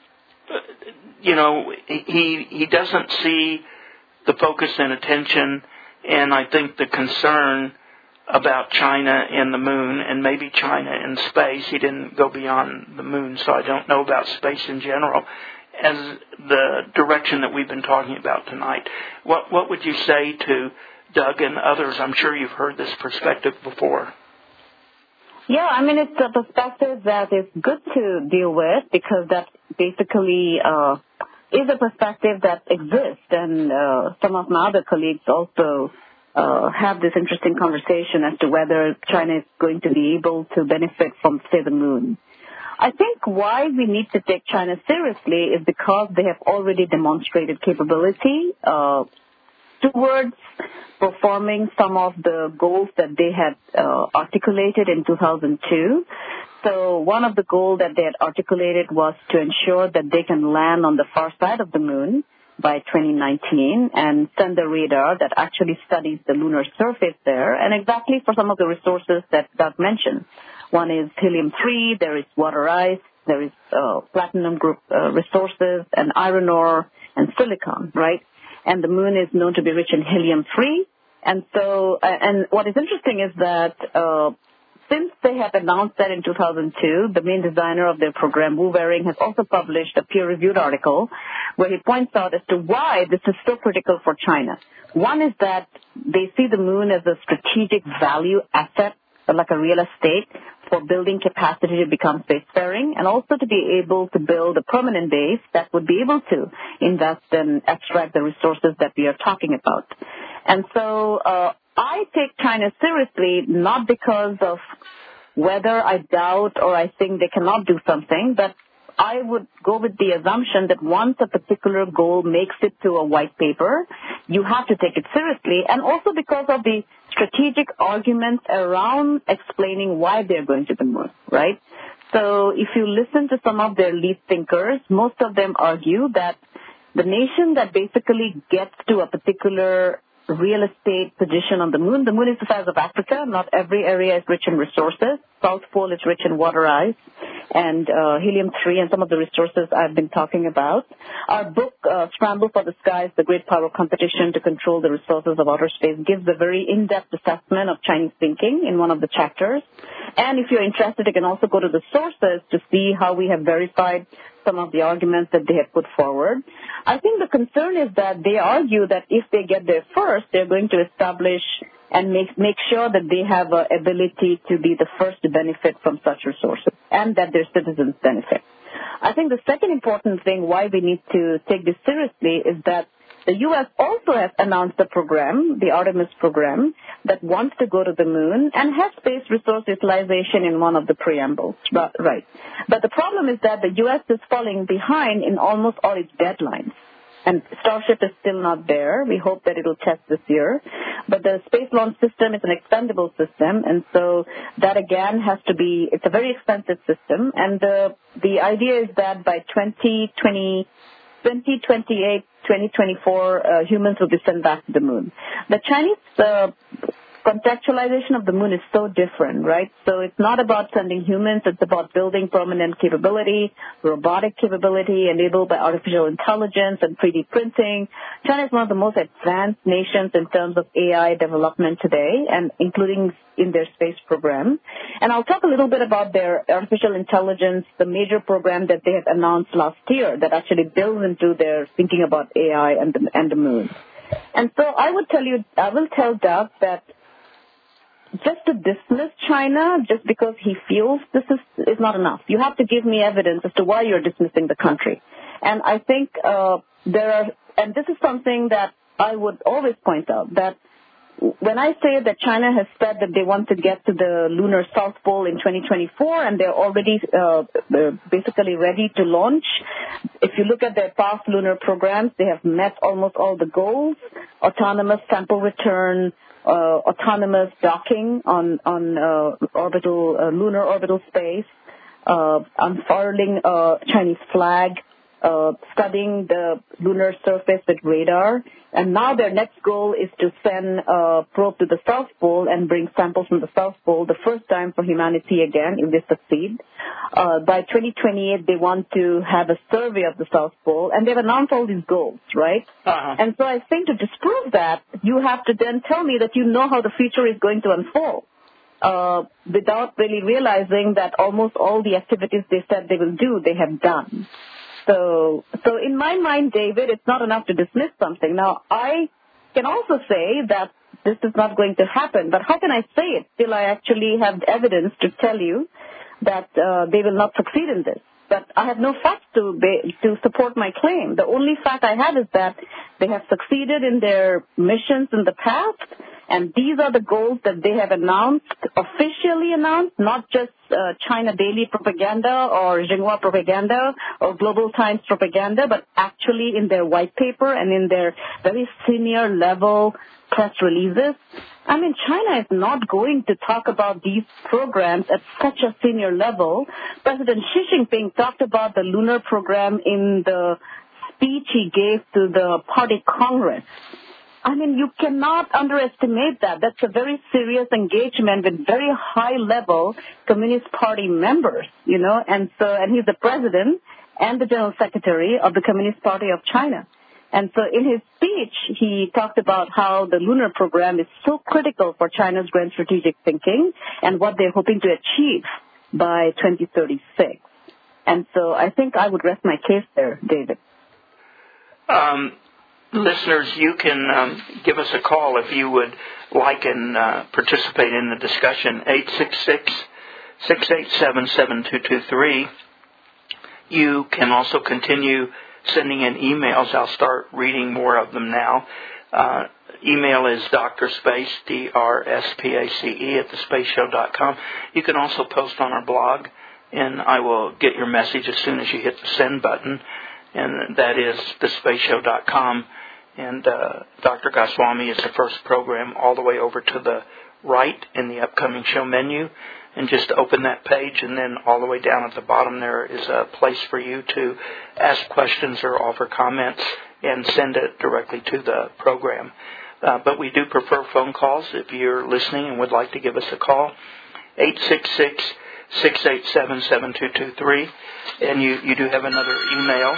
you know, he he doesn't see the focus and attention, and I think the concern about China and the moon, and maybe China in space. He didn't go beyond the moon, so I don't know about space in general, as the direction that we've been talking about tonight. What what would you say to Doug and others? I'm sure you've heard this perspective before. Yeah, I mean, it's a perspective that is good to deal with, because that basically uh, is a perspective that exists, and uh, some of my other colleagues also uh, have this interesting conversation as to whether China is going to be able to benefit from, say, the moon. I think why we need to take China seriously is because they have already demonstrated capability uh, towards performing some of the goals that they had uh, articulated in two thousand two. So one of the goals that they had articulated was to ensure that they can land on the far side of the moon by twenty nineteen and send a radar that actually studies the lunar surface there, and exactly for some of the resources that Doug mentioned. One is helium three, there is water ice, there is uh, platinum group uh, resources, and iron ore and silicon, right? And the moon is known to be rich in helium three. And so, uh, and what is interesting is that uh, since they have announced that in two thousand two, the main designer of their program, Wu Weiring, has also published a peer-reviewed article where he points out as to why this is so critical for China. One is that they see the moon as a strategic value asset, like a real estate, for building capacity to become spacefaring, and also to be able to build a permanent base that would be able to invest and extract the resources that we are talking about. And so uh, I take China seriously, not because of whether I doubt or I think they cannot do something, but I would go with the assumption that once a particular goal makes it to a white paper, you have to take it seriously, and also because of the strategic arguments around explaining why they're going to the moon, right? So if you listen to some of their lead thinkers, most of them argue that the nation that basically gets to a particular real estate position on the moon, the moon is the size of Africa. Not every area is rich in resources. South Pole is rich in water ice and uh, helium three and some of the resources I've been talking about. Our book, uh, Scramble for the Skies, The Great Power Competition to Control the Resources of Outer Space, gives a very in-depth assessment of Chinese thinking in one of the chapters. And if you're interested, you can also go to the sources to see how we have verified some of the arguments that they have put forward. I think the concern is that they argue that if they get there first, they're going to establish and make make sure that they have an ability to be the first to benefit from such resources and that their citizens benefit. I think the second important thing why we need to take this seriously is that the U S also has announced a program, the Artemis program, that wants to go to the moon and has space resource utilization in one of the preambles, right? But the problem is that the U S is falling behind in almost all its deadlines. And Starship is still not there. We hope that it will test this year. But the space launch system is an expendable system, and so that again has to be, it's a very expensive system. And the, the idea is that by twenty twenty, twenty twenty-eight, twenty twenty-four, uh, humans will be sent back to the moon. The Chinese uh, contextualization of the moon is so different, right? So it's not about sending humans, it's about building permanent capability, robotic capability enabled by artificial intelligence and three D printing. China is one of the most advanced nations in terms of A I development today, and including in their space program. And I'll talk a little bit about their artificial intelligence, the major program that they have announced last year that actually builds into their thinking about A I and the, and the moon. And so I would tell you, I will tell Doug that just to dismiss China just because he feels this is, is not enough. You have to give me evidence as to why you're dismissing the country. And I think uh, there are, and this is something that I would always point out, that when I say that China has said that they want to get to the lunar South Pole in twenty twenty-four and they're already uh, basically ready to launch, if you look at their past lunar programs, they have met almost all the goals: autonomous sample return, uh, autonomous docking on on uh, orbital uh, lunar orbital space, uh, unfurling a Chinese flag, uh, studying the lunar surface with radar. And now their next goal is to send a probe to the South Pole and bring samples from the South Pole, the first time for humanity again, if they succeed. Uh, by twenty twenty-eight, they want to have a survey of the South Pole, and they've announced all these goals, right? Uh-huh. And so I think to disprove that, you have to then tell me that you know how the future is going to unfold. Uh, without really realizing that almost all the activities they said they will do, they have done. So, so in my mind, David, it's not enough to dismiss something. Now, I can also say that this is not going to happen, but how can I say it till I actually have evidence to tell you that uh, they will not succeed in this? But I have no facts to be, to support my claim. The only fact I have is that they have succeeded in their missions in the past, and these are the goals that they have announced, officially announced, not just uh, China Daily propaganda or Xinhua propaganda or Global Times propaganda, but actually in their white paper and in their very senior level press releases. I mean, China is not going to talk about these programs at such a senior level. President Xi Jinping talked about the lunar program in the speech he gave to the party Congress. I mean, you cannot underestimate that. That's a very serious engagement with very high-level Communist Party members, you know, and so, and he's the president and the general secretary of the Communist Party of China. And so in his speech, he talked about how the lunar program is so critical for China's grand strategic thinking and what they're hoping to achieve by twenty thirty-six. And so I think I would rest my case there, David. Um, listeners, you can um, give us a call if you would like and uh, participate in the discussion, eight six six, six eight seven, seven two two three. You can also continue sending in emails. I'll start reading more of them now. Uh, email is drspace, D R S P A C E, at the space show dot com. You can also post on our blog, and I will get your message as soon as you hit the send button, and that is the space show dot com. And uh, Doctor Goswami is the first program all the way over to the right in the upcoming show menu. And just open that page, and then all the way down at the bottom there is a place for you to ask questions or offer comments and send it directly to the program. Uh, but we do prefer phone calls if you're listening and would like to give us a call, eight six six, six eight seven, seven two two three. And you, you do have another email.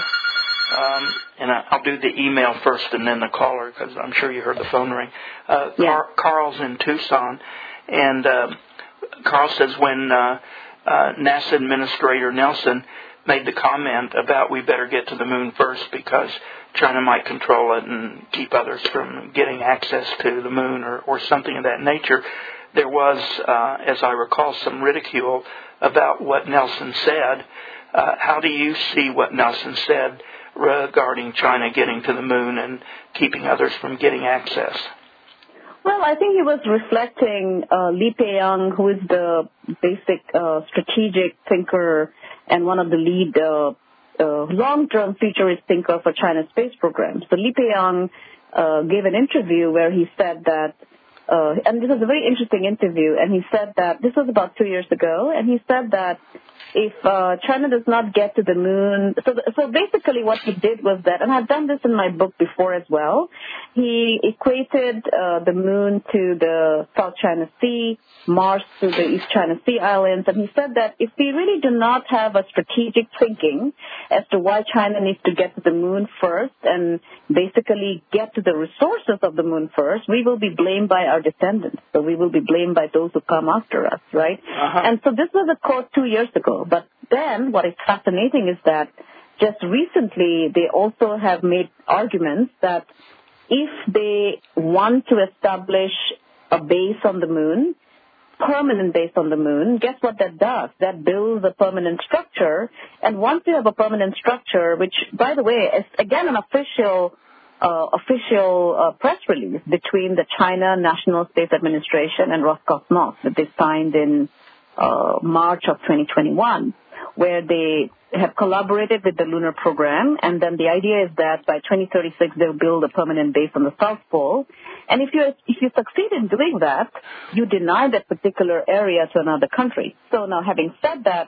Um, and I, I'll do the email first and then the caller, because I'm sure you heard the phone ring. Uh, yeah. Car- Carl's in Tucson, and Um, Carl says when uh, uh, NASA Administrator Nelson made the comment about we better get to the moon first because China might control it and keep others from getting access to the moon or, or something of that nature, there was, uh, as I recall, some ridicule about what Nelson said. Uh, how do you see what Nelson said regarding China getting to the moon and keeping others from getting access? Well, I think he was reflecting uh, Li Peiang, who is the basic uh, strategic thinker and one of the lead uh, uh, long-term futurist thinker for China's space program. So Li Peiang uh, gave an interview where he said that, uh, and this was a very interesting interview, and he said that, this was about two years ago, and he said that if uh, China does not get to the moon, so so basically what he did was that, and I've done this in my book before as well, he equated uh, the moon to the South China Sea, Mars to the East China Sea islands, and he said that if we really do not have a strategic thinking as to why China needs to get to the moon first and basically get to the resources of the moon first, we will be blamed by our descendants. So we will be blamed by those who come after us, right? Uh-huh. And so this was a quote two years ago. But then what is fascinating is that just recently they also have made arguments that if they want to establish a base on the moon, permanent base on the moon, guess what that does? That builds a permanent structure. And once you have a permanent structure, which, by the way, is again an official uh, official uh, press release between the China National Space Administration and Roscosmos that they signed in Uh, March of twenty twenty-one, where they have collaborated with the lunar program, and then the idea is that by twenty thirty-six they'll build a permanent base on the South Pole. And if you if you succeed in doing that, you deny that particular area to another country. So now, having said that,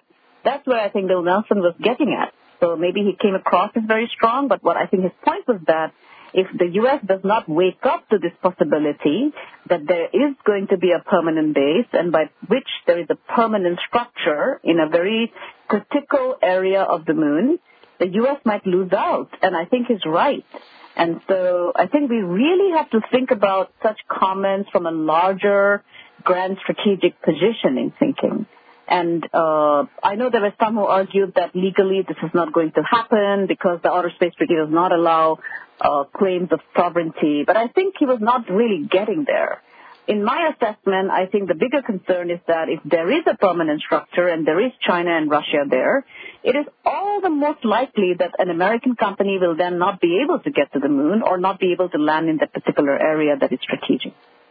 that's where I think Bill Nelson was getting at. So maybe he came across as very strong, but what I think his point was that if the U S does not wake up to this possibility that there is going to be a permanent base and by which there is a permanent structure in a very critical area of the moon, the U S might lose out. And I think he's right. And so I think we really have to think about such comments from a larger, grand strategic positioning thinking. And uh, I know there were some who argued that legally this is not going to happen because the Outer Space Treaty does not allow uh, claims of sovereignty. But I think he was not really getting there. In my assessment, I think the bigger concern is that if there is a permanent structure and there is China and Russia there, it is all the most likely that an American company will then not be able to get to the moon or not be able to land in that particular area that is strategic.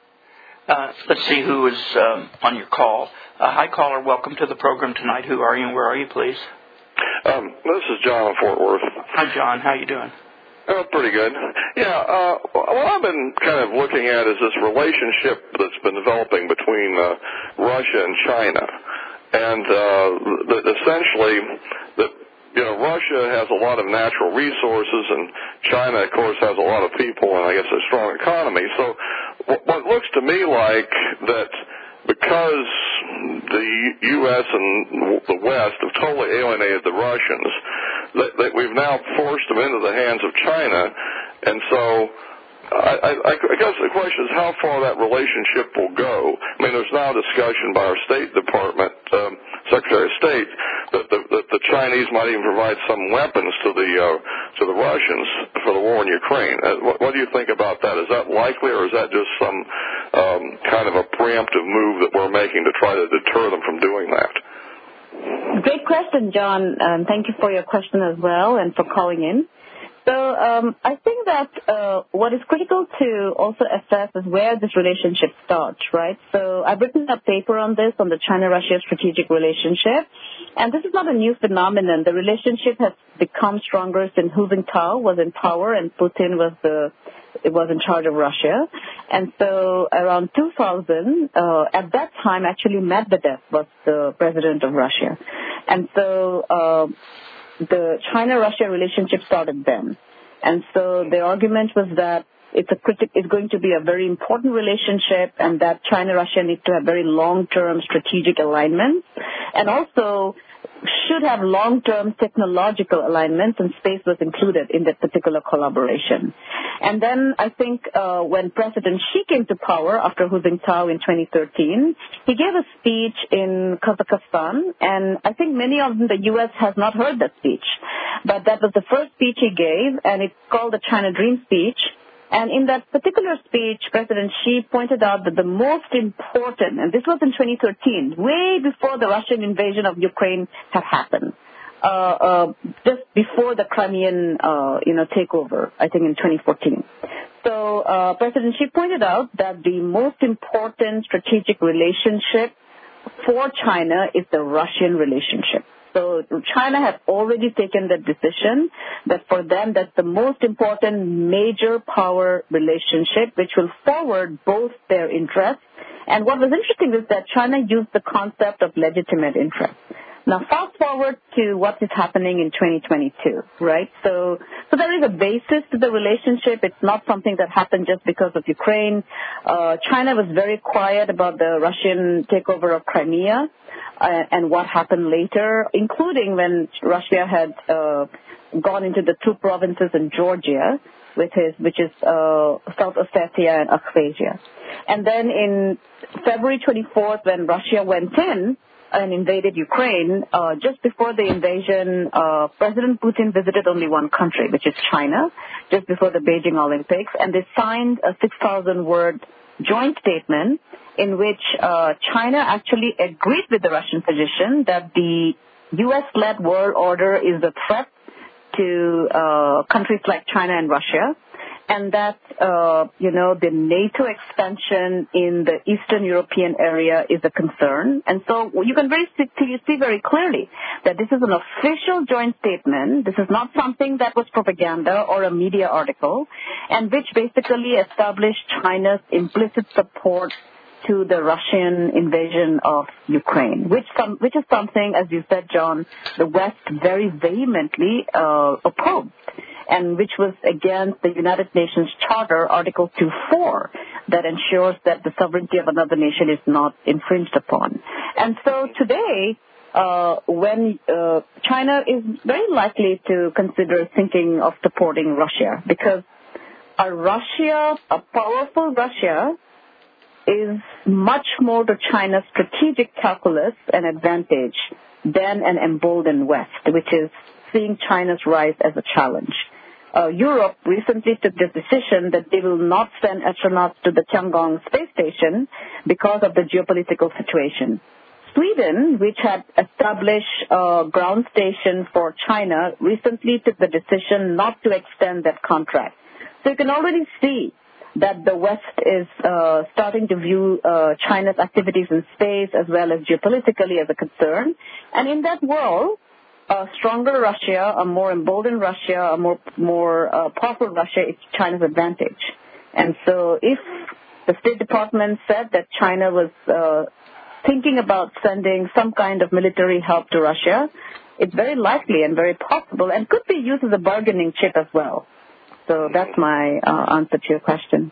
Uh, let's see who is um, on your call. Uh, hi, caller. Welcome to the program tonight. Who are you and where are you, please? Um, this is John in Fort Worth. Hi, John. How you doing? Oh, pretty good. Yeah, uh, what I've been kind of looking at is this relationship that's been developing between uh, Russia and China. And uh, that essentially, that you know, Russia has a lot of natural resources, and China, of course, has a lot of people and I guess a strong economy. So what looks to me like that because the U S and the West have totally alienated the Russians, that, that we've now forced them into the hands of China. And so I, I, I guess the question is how far that relationship will go. I mean, there's now discussion by our State Department, um, Secretary of State, that the, that the Chinese might even provide some weapons to the uh, to the Russians for the war in Ukraine. Uh, what, what do you think about that? Is that likely, or is that just some um, kind of a preemptive move that we're making to try to deter them from doing that? Great question, John. Um, thank you for your question as well and for calling in. So um, I think that uh, what is critical to also assess is where this relationship starts, right? So I've written a paper on this, on the China-Russia strategic relationship, and this is not a new phenomenon. The relationship has become stronger since Hu Jintao was in power and Putin was the was in charge of Russia. And so around two thousand, uh, at that time, actually Medvedev was the president of Russia. And so uh, the China-Russia relationship started then. And so the argument was that it's a critic, it's going to be a very important relationship and that China-Russia needs to have very long-term strategic alignment and also should have long-term technological alignments, and space was included in that particular collaboration. And then I think uh, when President Xi came to power after Hu Jintao in twenty thirteen, he gave a speech in Kazakhstan, and I think many of them, the U S has not heard that speech. But that was the first speech he gave, and it's called the China Dream speech. And in that particular speech, President Xi pointed out that the most important, and this was in twenty thirteen, way before the Russian invasion of Ukraine had happened, uh, uh, just before the Crimean, uh, you know, takeover, I think in twenty fourteen. So uh, President Xi pointed out that the most important strategic relationship for China is the Russian relationship. So China had already taken the decision that for them that's the most important major power relationship which will forward both their interests. And what was interesting is that China used the concept of legitimate interest. Now fast forward to what is happening in twenty twenty-two, right? So, so there is a basis to the relationship. It's not something that happened just because of Ukraine. Uh, China was very quiet about the Russian takeover of Crimea. Uh, and what happened later, including when Russia had uh, gone into the two provinces in Georgia, with his, which is uh, South Ossetia and Abkhazia. And then in February twenty-fourth, when Russia went in and invaded Ukraine, uh, just before the invasion, uh, President Putin visited only one country, which is China, just before the Beijing Olympics, and they signed a six thousand word joint statement in which uh, China actually agreed with the Russian position that the U S-led world order is a threat to uh, countries like China and Russia, and that, uh, you know, the NATO expansion in the Eastern European area is a concern. And so you can very see, you see very clearly that this is an official joint statement. This is not something that was propaganda or a media article, and which basically established China's implicit support to the Russian invasion of Ukraine, which some, which is something, as you said, John, the West very vehemently uh, opposed, and which was against the United Nations Charter, Article two point four, that ensures that the sovereignty of another nation is not infringed upon. And so today, uh, when uh, China is very likely to consider thinking of supporting Russia, because a Russia, a powerful Russia, is much more to China's strategic calculus and advantage than an emboldened West, which is seeing China's rise as a challenge. Uh, Europe recently took the decision that they will not send astronauts to the Tiangong space station because of the geopolitical situation. Sweden, which had established a ground station for China, recently took the decision not to extend that contract. So you can already see that the West is uh, starting to view uh, China's activities in space as well as geopolitically as a concern. And in that world, a stronger Russia, a more emboldened Russia, a more more uh, powerful Russia is China's advantage. And so if the State Department said that China was uh, thinking about sending some kind of military help to Russia, it's very likely and very possible and could be used as a bargaining chip as well. So that's my uh, answer to your question.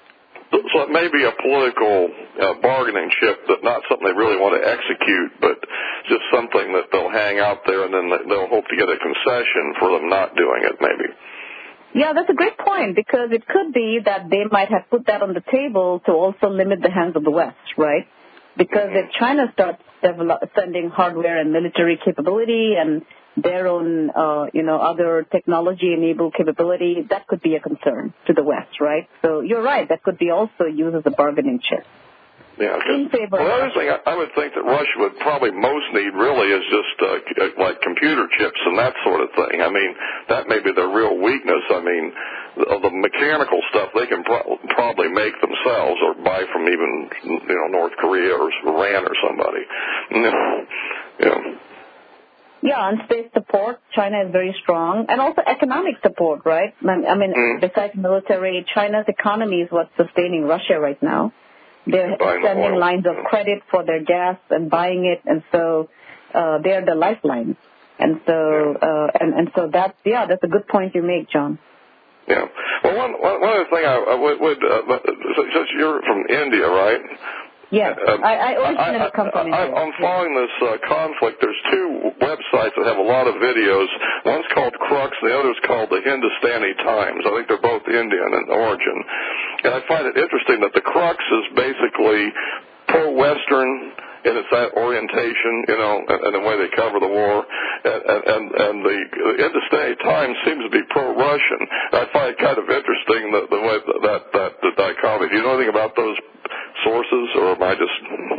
So it may be a political uh, bargaining chip, that not something they really want to execute, but just something that they'll hang out there and then they'll hope to get a concession for them not doing it, maybe. Yeah, that's a great point, because it could be that they might have put that on the table to also limit the hands of the West, right? Because mm-hmm. if China starts develop, sending hardware and military capability and their own, uh, you know, other technology-enabled capability, that could be a concern to the West, right? So you're right, that could be also used as a bargaining chip. Yeah, in favor. Well, the other thing I, I would think that Russia would probably most need really is just uh, like computer chips and that sort of thing. I mean, that may be their real weakness. I mean, the, the mechanical stuff they can pro- probably make themselves or buy from even, you know, North Korea or Iran or somebody. You know. Yeah, and space support, China is very strong, and also economic support, right? I mean, mm. besides military, China's economy is what's sustaining Russia right now. They're sending lines of credit for their gas and buying it, and so uh, they're the lifeline. And so, uh, and, and so that's, yeah, that's a good point you make, John. Yeah. Well, one, one, one other thing I, I would, would uh, since you're from India, right? Yes, uh, I, I originally come from India. I'm following this uh, conflict. There's two websites that have a lot of videos. One's called Crux, the other's called the Hindustani Times. I think they're both Indian in origin. And I find it interesting that the Crux is basically pro-Western in its orientation, you know, and, and the way they cover the war. And, and, and the Hindustani Times seems to be pro-Russian. I find it kind of interesting the, the way that, that, that the dichotomy. Do you know anything about those sources, or am I just...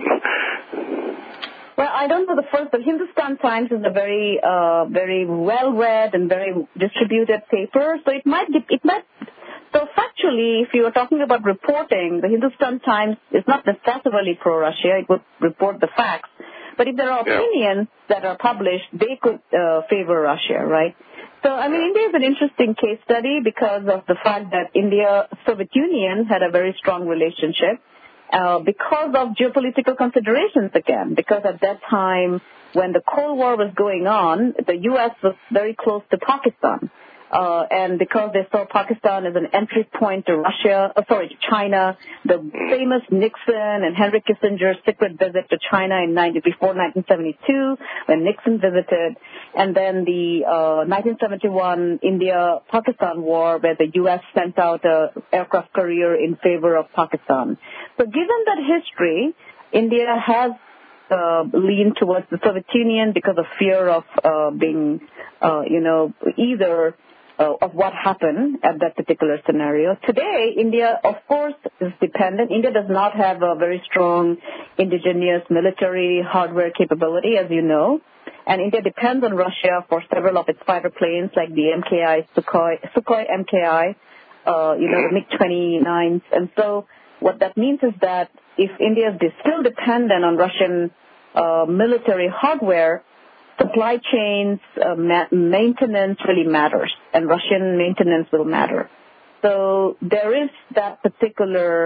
Well, I don't know the first, but Hindustan Times is a very, uh, very well-read and very distributed paper, so it might, it might, so factually, if you are talking about reporting, the Hindustan Times is not necessarily pro-Russia, it would report the facts, but if there are opinions yeah. that are published, they could uh, favor Russia, right? So, I mean, India is an interesting case study because of the fact that India, Soviet Union had a very strong relationship. Uh, because of geopolitical considerations again, because at that time when the Cold War was going on, the U S was very close to Pakistan. Uh, and because they saw Pakistan as an entry point to Russia, uh, sorry, to China, the famous Nixon and Henry Kissinger's secret visit to China in ninety, before nineteen seventy-two, when Nixon visited, and then the uh, nineteen seventy-one India-Pakistan war, where the U S sent out an aircraft carrier in favor of Pakistan. So given that history, India has uh, leaned towards the Soviet Union because of fear of uh, being, uh, you know, either Uh, of what happened at that particular scenario. Today, India, of course, is dependent. India does not have a very strong indigenous military hardware capability, as you know. And India depends on Russia for several of its fighter planes, like the M K I, Sukhoi, Sukhoi M K I, uh, you know, the MiG twenty-nines. And so what that means is that if India is still dependent on Russian uh, military hardware, supply chains, uh, ma- maintenance really matters, and Russian maintenance will matter. So there is that particular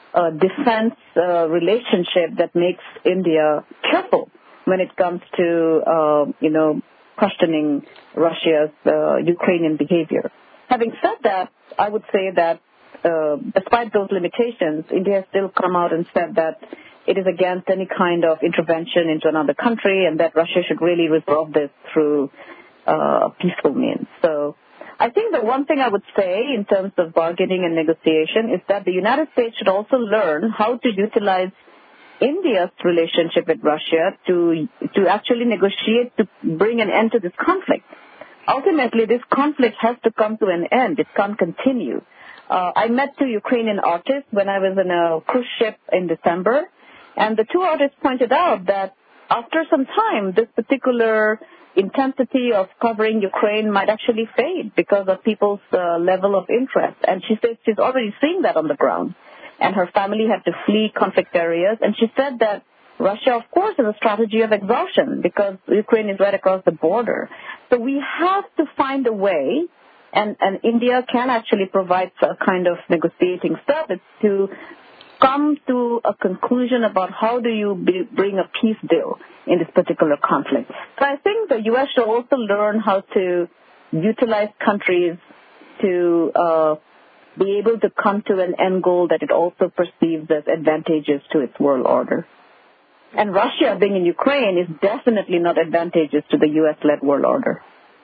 uh, defense uh, relationship that makes India careful when it comes to, uh, you know, questioning Russia's uh, Ukrainian behavior. Having said that, I would say that uh, despite those limitations, India has still come out and said that it is against any kind of intervention into another country and that Russia should really resolve this through uh, peaceful means. So I think the one thing I would say in terms of bargaining and negotiation is that the United States should also learn how to utilize India's relationship with Russia to to actually negotiate to bring an end to this conflict. Ultimately, this conflict has to come to an end. It can't continue. Uh, I met two Ukrainian artists when I was in a cruise ship in December, and the two artists pointed out that after some time, this particular intensity of covering Ukraine might actually fade because of people's uh, level of interest. And she said she's already seeing that on the ground. And her family had to flee conflict areas. And she said that Russia, of course, is a strategy of exhaustion because Ukraine is right across the border. So we have to find a way, and, and India can actually provide a kind of negotiating service to come to a conclusion about how do you be, bring a peace deal in this particular conflict. So I think the U S should also learn how to utilize countries to uh, be able to come to an end goal that it also perceives as advantageous to its world order. And Russia being in Ukraine is definitely not advantageous to the U S-led world order.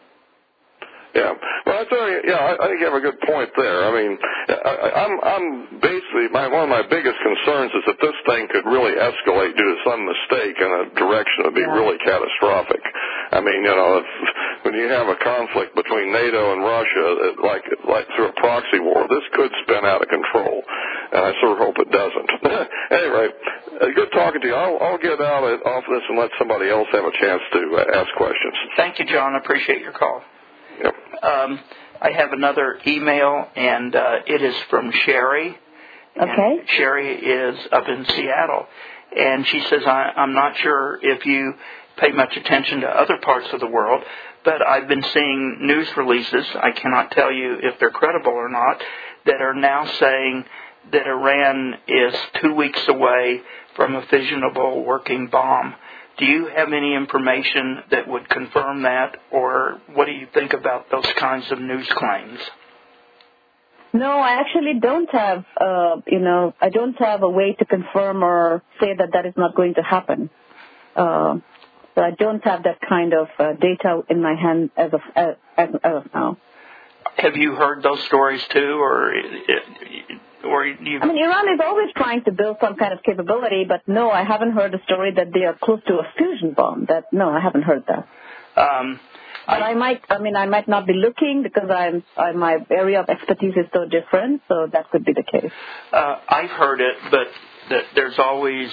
Yeah, well, I tell you, yeah, I, I think you have a good point there. I mean, I, I'm, I'm basically my one of my biggest concerns is that this thing could really escalate due to some mistake in a direction that would be yeah. really catastrophic. I mean, you know, if, when you have a conflict between NATO and Russia, it, like like through a proxy war, this could spin out of control, and I sort of hope it doesn't. Anyway, uh, good talking to you. I'll, I'll get out of, off this and let somebody else have a chance to uh, ask questions. Thank you, John. I appreciate your call. Yep. Um, I have another email, and uh, it is from Sherry. Okay. And Sherry is up in Seattle, and she says, I, I'm not sure if you pay much attention to other parts of the world, but I've been seeing news releases, I cannot tell you if they're credible or not, that are now saying that Iran is two weeks away from a fissionable working bomb. Do you have any information that would confirm that, or what do you think about those kinds of news claims? No, I actually don't have, uh, you know, I don't have a way to confirm or say that that is not going to happen. Uh, so I don't have that kind of uh, data in my hand as of, as, as of now. Have you heard those stories too, or... Or you... I mean, Iran is always trying to build some kind of capability, but no, I haven't heard a story that they are close to a fusion bomb. That no, I haven't heard that. Um, but I, I might. I mean, I might not be looking because I'm, I, my area of expertise is so different. So that could be the case. Uh, I've heard it, but that there's always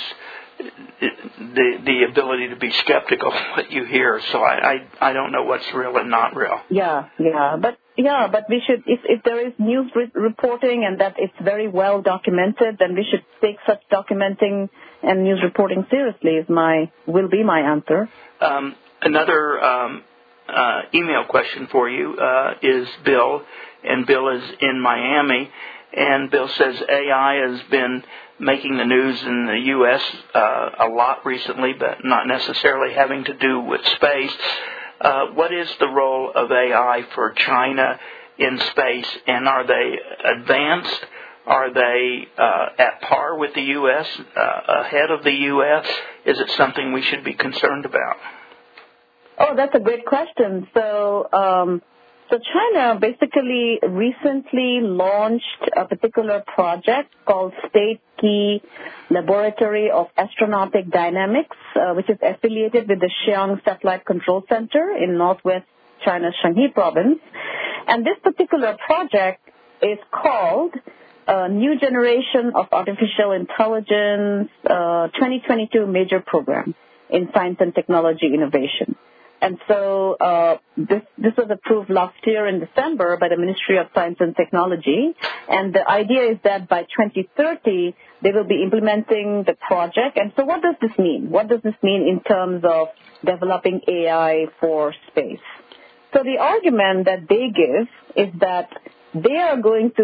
the the ability to be skeptical of what you hear. So I, I I don't know what's real and not real. Yeah, yeah, but. Yeah, but we should, if, if there is news re- reporting and that it's very well documented, then we should take such documenting and news reporting seriously is my, will be my answer. Um, another um, uh, email question for you uh, is Bill, and Bill is in Miami, and Bill says A I has been making the news in the U S uh, a lot recently, but not necessarily having to do with space. Uh, what is the role of A I for China in space, and are they advanced? Are they uh, at par with the U S, uh, ahead of the U S? Is it something we should be concerned about? Oh, that's a great question. So, um, so China basically recently launched a particular project called State Key Laboratory of Astronautic Dynamics, uh, which is affiliated with the Xi'an Satellite Control Center in northwest China's Shanxi province. And this particular project is called uh, New Generation of Artificial Intelligence uh, twenty twenty-two Major Program in Science and Technology Innovation. And so uh, this this was approved last year in December by the Ministry of Science and Technology. And the idea is that by twenty thirty, they will be implementing the project. And so what does this mean? What does this mean in terms of developing A I for space? So the argument that they give is that they are going to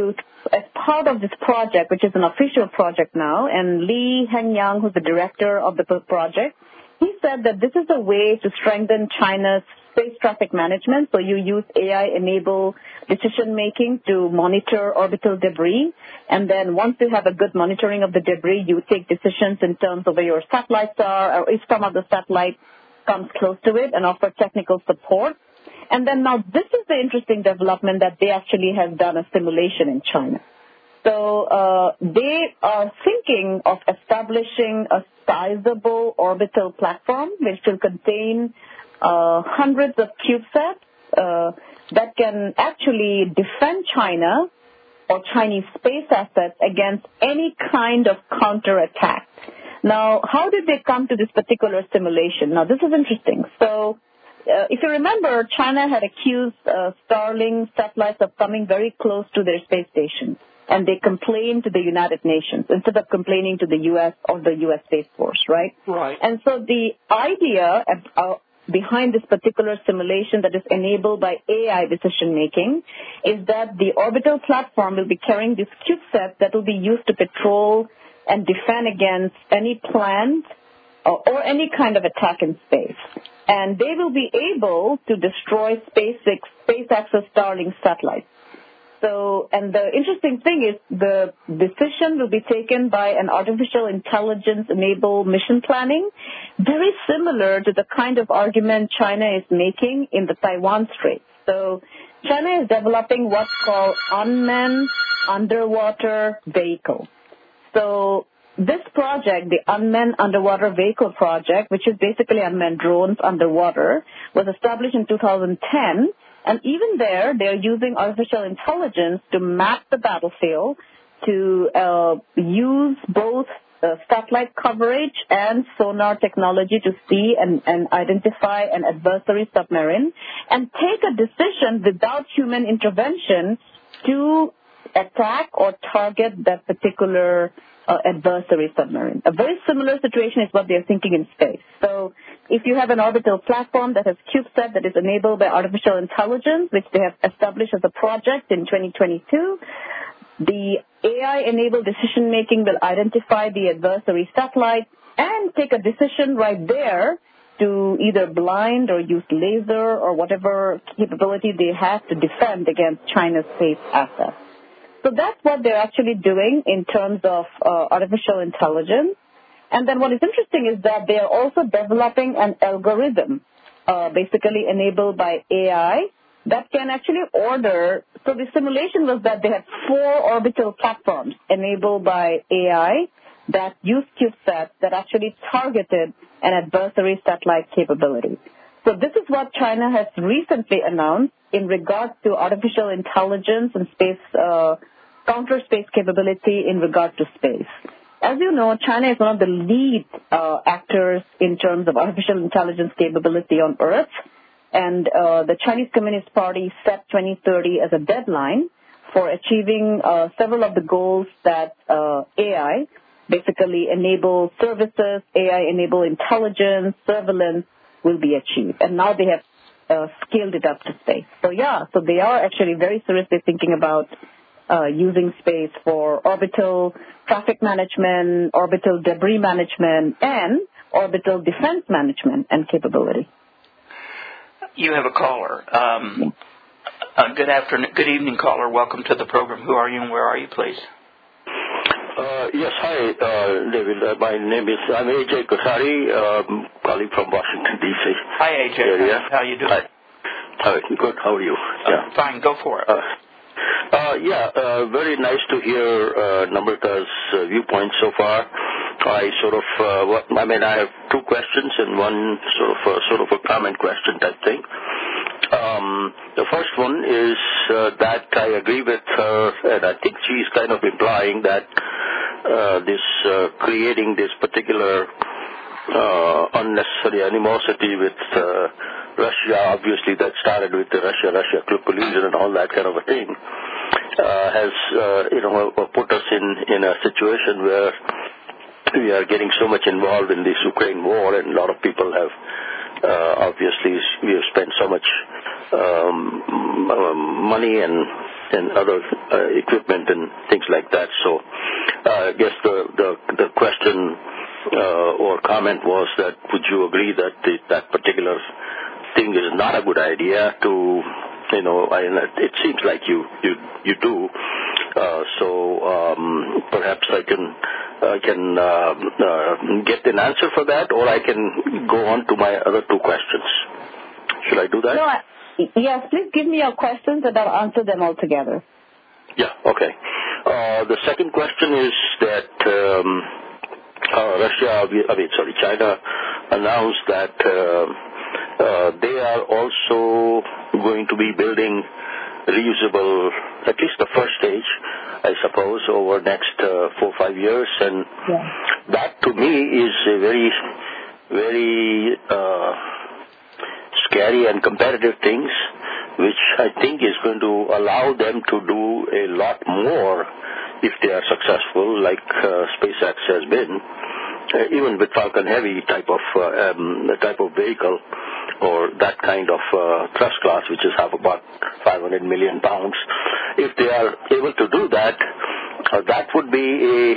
as part of this project, which is an official project now, and Li Hengyang, who's the director of the project, he said that this is a way to strengthen China's space traffic management. So you use A I-enabled decision-making to monitor orbital debris. And then once you have a good monitoring of the debris, you take decisions in terms of where your satellites are, or if some of the satellite comes close to it, and offer technical support. And then now this is the interesting development that they actually have done a simulation in China. So uh, they are thinking of establishing a sizable orbital platform which will contain uh, hundreds of CubeSats uh, that can actually defend China or Chinese space assets against any kind of counterattack. Now, how did they come to this particular simulation? Now, this is interesting. So uh, if you remember, China had accused uh, Starlink satellites of coming very close to their space station, and they complained to the United Nations instead of complaining to the U S or the U S Space Force, right? Right. And so the idea uh, behind this particular simulation that is enabled by A I decision-making is that the orbital platform will be carrying these CubeSats that will be used to patrol and defend against any planned or, or any kind of attack in space. And they will be able to destroy SpaceX, SpaceX's Starlink satellites. So, and the interesting thing is the decision will be taken by an artificial intelligence-enabled mission planning, very similar to the kind of argument China is making in the Taiwan Strait. So China is developing what's called unmanned underwater vehicle. So this project, the Unmanned Underwater Vehicle Project, which is basically unmanned drones underwater, was established in two thousand ten. And even there, they're using artificial intelligence to map the battlefield, to uh, use both uh, satellite coverage and sonar technology to see and, and identify an adversary submarine, and take a decision without human intervention to attack or target that particular uh, adversary submarine. A very similar situation is what they're thinking in space. So if you have an orbital platform that has CubeSat that is enabled by artificial intelligence, which they have established as a project in twenty twenty-two, the A I-enabled decision-making will identify the adversary satellite and take a decision right there to either blind or use laser or whatever capability they have to defend against China's space assets. So that's what they're actually doing in terms of uh, artificial intelligence. And then what is interesting is that they are also developing an algorithm, uh, basically enabled by A I, that can actually order. So the simulation was that they had four orbital platforms enabled by A I that use CubeSats that actually targeted an adversary satellite capability. So this is what China has recently announced in regards to artificial intelligence and space, uh, counter-space capability in regard to space. As you know, China is one of the lead uh, actors in terms of artificial intelligence capability on Earth, and uh, the Chinese Communist Party set twenty thirty as a deadline for achieving uh, several of the goals that uh, A I, basically enable services, A I-enable intelligence, surveillance, will be achieved. And now they have uh, scaled it up to space. So, yeah, so they are actually very seriously thinking about uh, using space for orbital traffic management, orbital debris management, and orbital defense management and capability. You have a caller. Um, uh, good afternoon, good evening, caller. Welcome to the program. Who are you and where are you, please? Uh, yes, hi, uh, David. Uh, my name is, I'm A J Kosari, um, calling from Washington, D C Hi, A J. Area. How are you doing? Hi. Hi, good. How are you? Uh, yeah. Fine, go for it. Uh, uh, yeah, uh, very nice to hear uh, Namrata's uh, viewpoint so far. I sort of, uh, what, I mean, I have two questions and one sort of, uh, sort of a comment question type thing. Um, the first one is uh, that I agree with her, and I think she's kind of implying that uh, this uh, creating this particular uh, unnecessary animosity with uh, Russia, obviously that started with the Russia-Russia collusion and all that kind of a thing, uh, has uh, you know put us in, in a situation where we are getting so much involved in this Ukraine war, and a lot of people have uh, obviously we have spent so much um, money and and other uh, equipment and things like that. So uh, I guess the, the, the question uh, or comment was that would you agree that the, that particular thing is not a good idea to, you know, I, it seems like you, you, you do. Uh, so um, perhaps I can I can uh, uh, get an answer for that, or I can go on to my other two questions. Should I do that? No, I, yes, please give me your questions and I'll answer them all together. Yeah, okay. Uh, the second question is that um, uh, Russia, I mean, sorry, China announced that uh, uh, they are also going to be building reusable, at least the first stage, I suppose, over next uh, four or five years. And yeah. that, to me, is a very, very uh, scary and competitive things, which I think is going to allow them to do a lot more if they are successful, like uh, SpaceX has been, uh, even with Falcon Heavy type of uh, um, type of vehicle, or that kind of uh, thrust class, which is have about five hundred million pounds. If they are able to do that, uh, that would be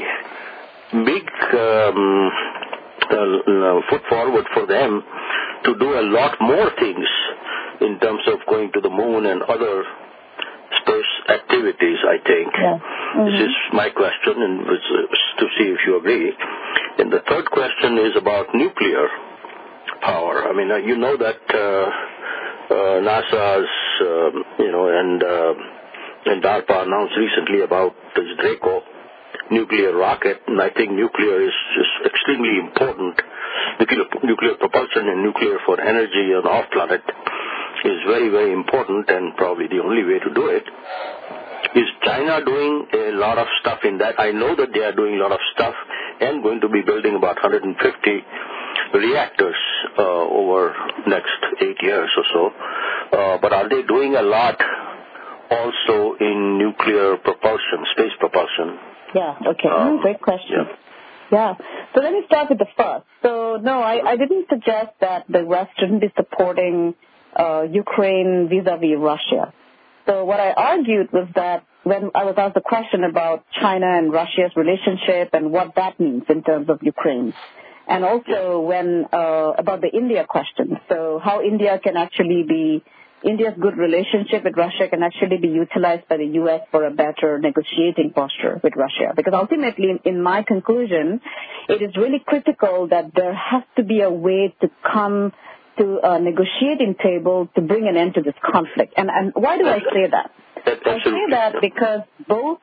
a big um, uh, foot forward for them to do a lot more things in terms of going to the moon and other space activities, I think. Yeah. Mm-hmm. This is my question, and to see if you agree. And the third question is about nuclear power. I mean, uh, you know that uh, uh, NASA's, uh, you know, and uh, and DARPA announced recently about this Draco nuclear rocket, and I think nuclear is just extremely important. Nuclear, nuclear propulsion and nuclear for energy on off-planet is very, very important, and probably the only way to do it. Is China doing a lot of stuff in that? I know that they are doing a lot of stuff and going to be building about one hundred fifty reactors uh, over next eight years or so. Uh, but are they doing a lot also in nuclear propulsion, space propulsion? Yeah, okay. Um, mm, great question. Yeah. Yeah. So let me start with the first. So, no, I, I didn't suggest that the West shouldn't be supporting uh, Ukraine vis-a-vis Russia. So what I argued was that when I was asked the question about China and Russia's relationship and what that means in terms of Ukraine, and also when uh, about the India question, so how India can actually be, India's good relationship with Russia can actually be utilized by the U S for a better negotiating posture with Russia. Because ultimately, in my conclusion, it is really critical that there has to be a way to come to a negotiating table to bring an end to this conflict. And, and why do I say that? I say that because both,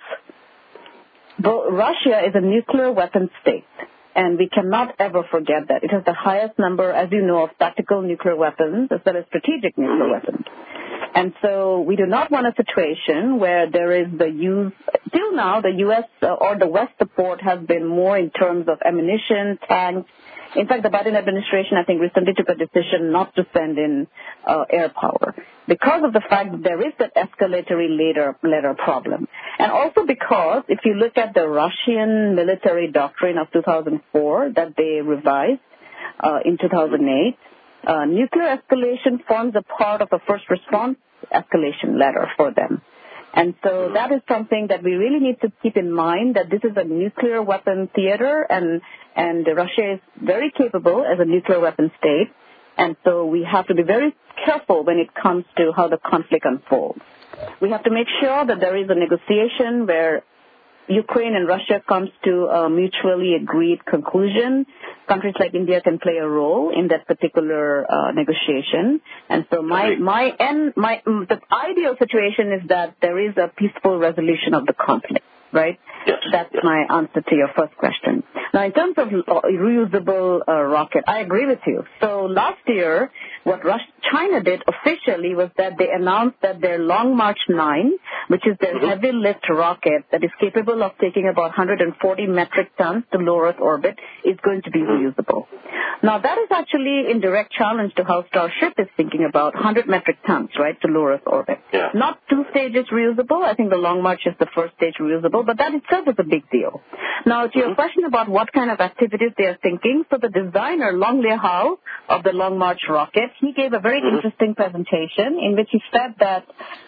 both Russia is a nuclear weapon state, and we cannot ever forget that. It has the highest number, as you know, of tactical nuclear weapons as well as strategic nuclear weapons. And so we do not want a situation where there is the use, till now the U S or the West support has been more in terms of ammunition, tanks. In fact, the Biden administration, I think, recently took a decision not to send in uh, air power because of the fact that there is that escalatory later, later problem. And also because if you look at the Russian military doctrine of two thousand four that they revised uh, in two thousand eight, uh, nuclear escalation forms a part of a first response escalation letter for them. And so that is something that we really need to keep in mind, that this is a nuclear weapon theater, and, and Russia is very capable as a nuclear weapon state. And so we have to be very careful when it comes to how the conflict unfolds. We have to make sure that there is a negotiation where Ukraine and Russia comes to a mutually agreed conclusion. Countries like India can play a role in that particular uh, negotiation. And so my my end, my the ideal situation is that there is a peaceful resolution of the conflict, right? Yes. That's yes. my answer to your first question. Now, in terms of uh, reusable uh, rocket, I agree with you. So last year, what Russia, China did officially was that they announced that their Long March nine, which is their mm-hmm. heavy lift rocket that is capable of taking about one hundred forty metric tons to low Earth orbit, is going to be mm-hmm. reusable. Now, that is actually in direct challenge to how Starship is thinking about one hundred metric tons, right, to low Earth orbit. Yeah. Not two stages reusable. I think the Long March is the first stage reusable, but that itself is a big deal. Now, to your mm-hmm. question about what kind of activities they are thinking, so the designer, Long Lehao, of the Long March rocket, he gave a very mm-hmm. interesting presentation in which he said that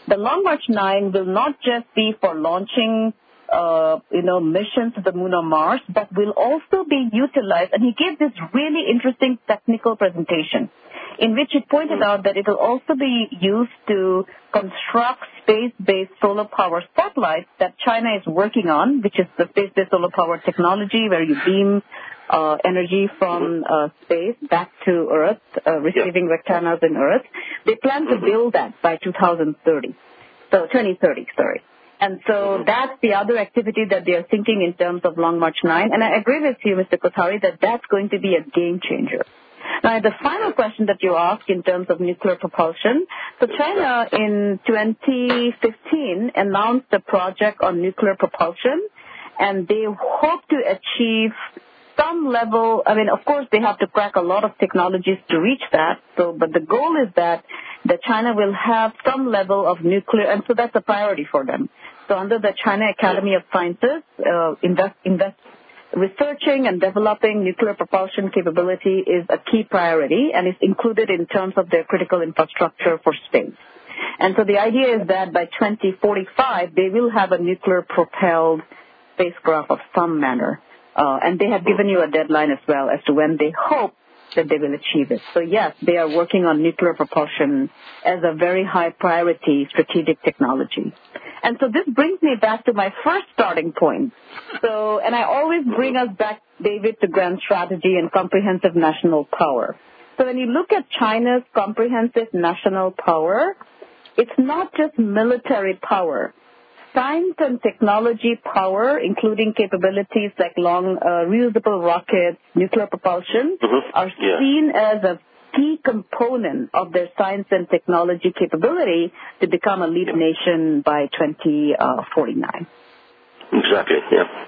the Long March nine will not just be for launching, uh, you know, missions to the moon or Mars, but will also be utilized. And he gave this really interesting technical presentation in which he pointed out that it will also be used to construct space-based solar power satellites that China is working on, which is the space-based solar power technology where you beam uh, energy from uh, space back to Earth, uh, receiving yeah. rectangles in Earth. They plan to build that by two thousand thirty, so twenty thirty, sorry. And so that's the other activity that they are thinking in terms of Long March nine. And I agree with you, Mister Kothari, that that's going to be a game changer. Now, the final question that you asked in terms of nuclear propulsion, so China in twenty fifteen announced a project on nuclear propulsion, and they hope to achieve some level, I mean, of course, they have to crack a lot of technologies to reach that, so, but the goal is that, that China will have some level of nuclear, and so that's a priority for them. So under the China Academy of Sciences, uh, invest, invest, researching and developing nuclear propulsion capability is a key priority and is included in terms of their critical infrastructure for space. And so the idea is that by twenty forty-five, they will have a nuclear-propelled spacecraft of some manner. Uh, and they have given you a deadline as well as to when they hope that they will achieve it. So, yes, they are working on nuclear propulsion as a very high priority strategic technology. And so this brings me back to my first starting point. So, and I always bring us back, David, to grand strategy and comprehensive national power. So when you look at China's comprehensive national power, it's not just military power. Science and technology power, including capabilities like long uh, reusable rockets, nuclear propulsion, mm-hmm. are yeah. seen as a key component of their science and technology capability to become a leader nation by twenty forty-nine. Exactly, yeah.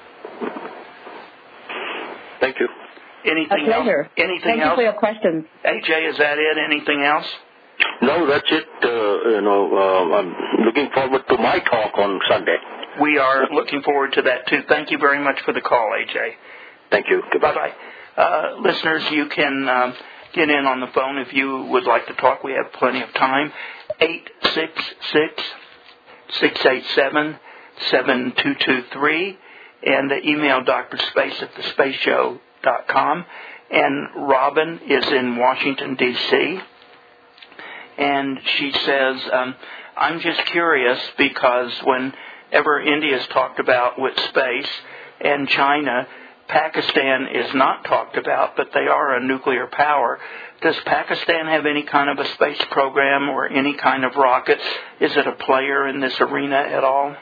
Thank you. Anything a pleasure. else? Anything Thank else? you for your questions. A J, is that it? Anything else? No, that's it. Uh, you know, uh, I'm looking forward to my talk on Sunday. We are looking forward to that, too. Thank you very much for the call, A J. Thank you. Goodbye. Bye-bye. Uh, listeners, you can um, get in on the phone if you would like to talk. We have plenty of time. eight six six, six eight seven, seven two two three and the email drspace at the space show dot com. And Robin is in Washington, D C, and she says, um, I'm just curious because whenever India is talked about with space and China, Pakistan is not talked about, but they are a nuclear power. Does Pakistan have any kind of a space program or any kind of rockets? Is it a player in this arena at all?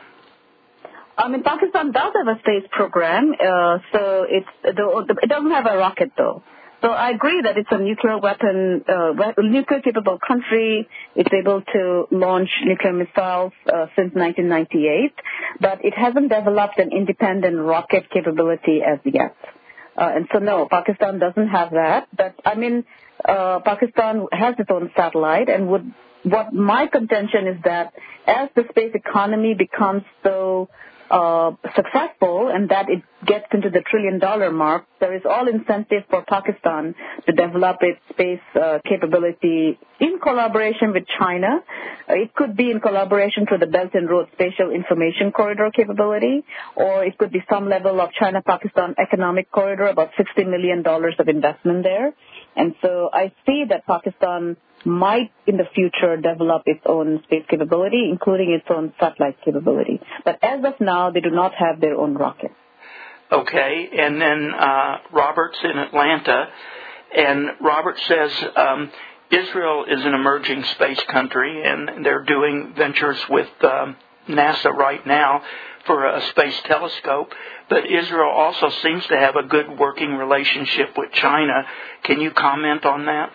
I mean, Pakistan does have a space program, uh, so it's it doesn't have a rocket, though. So I agree that it's a nuclear weapon, uh, nuclear-capable country. It's able to launch nuclear missiles uh, since nineteen ninety-eight, but it hasn't developed an independent rocket capability as yet. Uh, and so, no, Pakistan doesn't have that. But, I mean, uh, Pakistan has its own satellite, and would, what my contention is that as the space economy becomes so Uh, successful and that it gets into the trillion dollar mark, there is all incentive for Pakistan to develop its space uh, capability in collaboration with China. Uh, it could be in collaboration through the Belt and Road Spatial Information Corridor capability, or it could be some level of China-Pakistan Economic Corridor, about sixty million dollars of investment there. And so I see that Pakistan might in the future develop its own space capability, including its own satellite capability. But as of now, they do not have their own rocket. Okay, and then uh, Robert's in Atlanta, and Robert says um, Israel is an emerging space country, and they're doing ventures with um, NASA right now for a space telescope, but Israel also seems to have a good working relationship with China. Can you comment on that?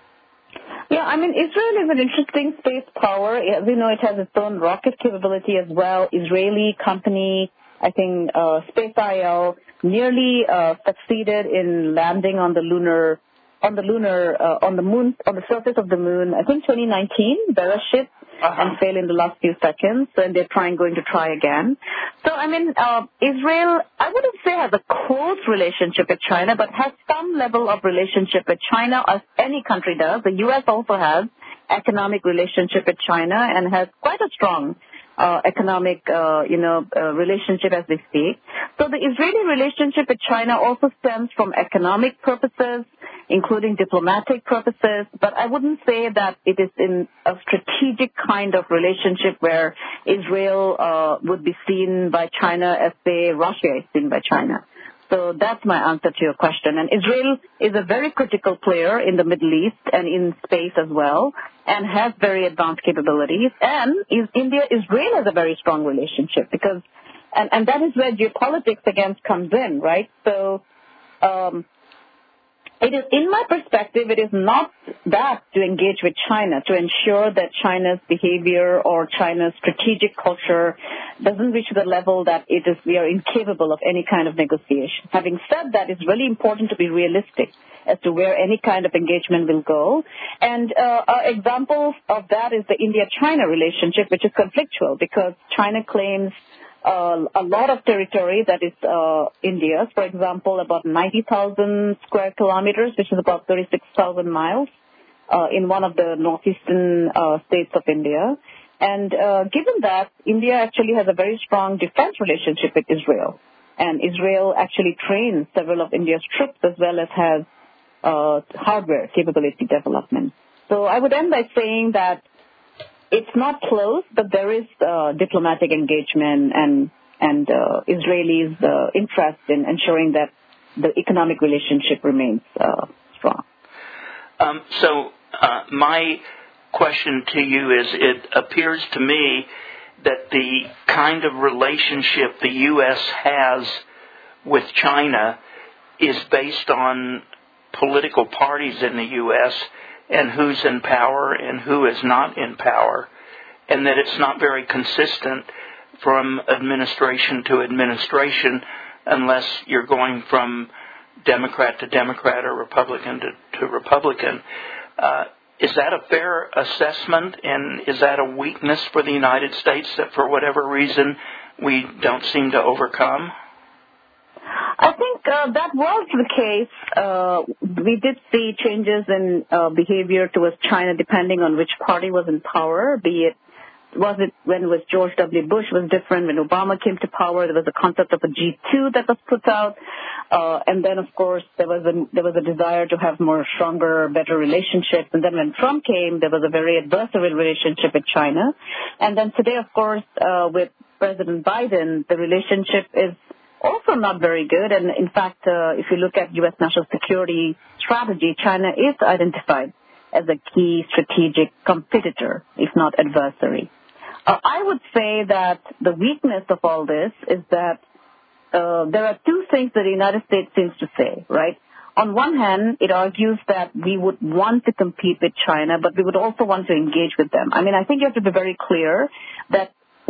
Yeah, I mean, Israel is an interesting space power. As you know, it has its own rocket capability as well. Israeli company, I think, uh, Space I L, nearly uh, succeeded in landing on the lunar, on the lunar, uh, on the moon, on the surface of the moon. I think twenty nineteen, Bereshit, uh-huh. and failed in the last few seconds, and they're trying, going to try again. So, I mean, uh, Israel, I wouldn't say has a close relationship with China, but has some level of relationship with China, as any country does. The U S also has, economic relationship with China and has quite a strong uh, economic, uh, you know, uh, relationship as we speak. So the Israeli relationship with China also stems from economic purposes, including diplomatic purposes, but I wouldn't say that it is in a strategic kind of relationship where Israel uh, would be seen by China as, say, Russia is seen by China. So that's my answer to your question. And Israel is a very critical player in the Middle East and in space as well, and has very advanced capabilities. And is India, Israel has a very strong relationship because, and, and that is where geopolitics again comes in, right? So, um, It is, in my perspective, it is not that to engage with China, to ensure that China's behavior or China's strategic culture doesn't reach the level that it is, we are incapable of any kind of negotiation. Having said that, it's really important to be realistic as to where any kind of engagement will go. And uh, an example of that is the India-China relationship, which is conflictual because China claims Uh, a lot of territory that is uh, India's, for example, about ninety thousand square kilometers, which is about thirty-six thousand miles uh, in one of the northeastern uh, states of India. And uh, given that, India actually has a very strong defense relationship with Israel. And Israel actually trains several of India's troops as well as has uh, hardware capability development. So I would end by saying that it's not close, but there is uh, diplomatic engagement and and uh, Israelis' uh, interest in ensuring that the economic relationship remains uh, strong. Um, so uh, my question to you is, it appears to me that the kind of relationship the U S has with China is based on political parties in the U S and who's in power and who is not in power, and that it's not very consistent from administration to administration unless you're going from Democrat to Democrat or Republican to, to Republican. Uh, is that a fair assessment, and is that a weakness for the United States that for whatever reason we don't seem to overcome? I think uh, that was the case. Uh, we did see changes in uh, behavior towards China depending on which party was in power, be it was it when it was George W. Bush was different. When Obama came to power, there was a concept of a G two that was put out. Uh, and then, of course, there was a there was a desire to have more stronger, better relationships. And then when Trump came, there was a very adversarial relationship with China. And then today, of course, uh, with President Biden, the relationship is also not very good. And in fact, uh, if you look at U S national security strategy, China is identified as a key strategic competitor, if not adversary. Uh, I would say that the weakness of all this is that uh, there are two things that the United States seems to say, right? On one hand, it argues that we would want to compete with China, but we would also want to engage with them. I mean, I think you have to be very clear that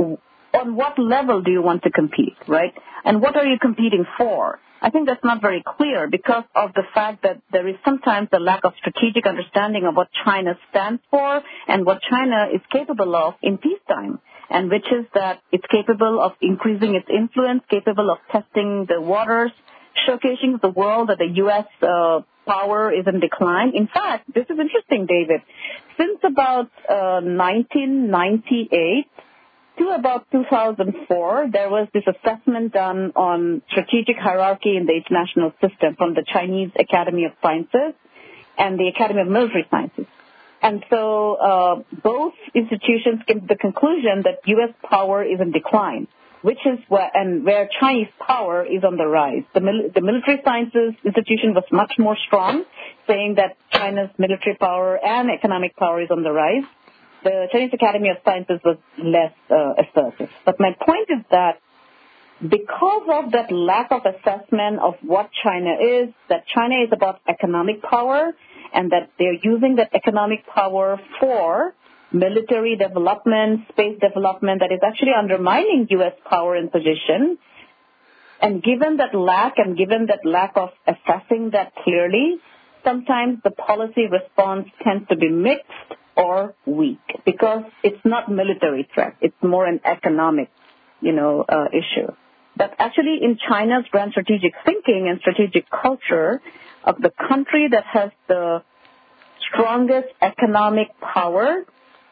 on what level do you want to compete, right? And what are you competing for? I think that's not very clear because of the fact that there is sometimes a lack of strategic understanding of what China stands for and what China is capable of in peacetime, and which is that it's capable of increasing its influence, capable of testing the waters, showcasing the world that the U S uh, power is in decline. In fact, this is interesting, David. Since about uh, nineteen ninety-eight, to about two thousand four, there was this assessment done on strategic hierarchy in the international system from the Chinese Academy of Sciences and the Academy of Military Sciences. And so uh, both institutions came to the conclusion that U S power is in decline, which is where, and where Chinese power is on the rise. The, mil- the Military Sciences Institution was much more strong, saying that China's military power and economic power is on the rise. The Chinese Academy of Sciences was less uh, assertive. But my point is that because of that lack of assessment of what China is, that China is about economic power, and that they're using that economic power for military development, space development that is actually undermining U S power and position. And given that lack and given that lack of assessing that clearly, sometimes the policy response tends to be mixed or weak because it's not military threat. It's more an economic, you know, uh, issue. But actually in China's grand strategic thinking and strategic culture of the country that has the strongest economic power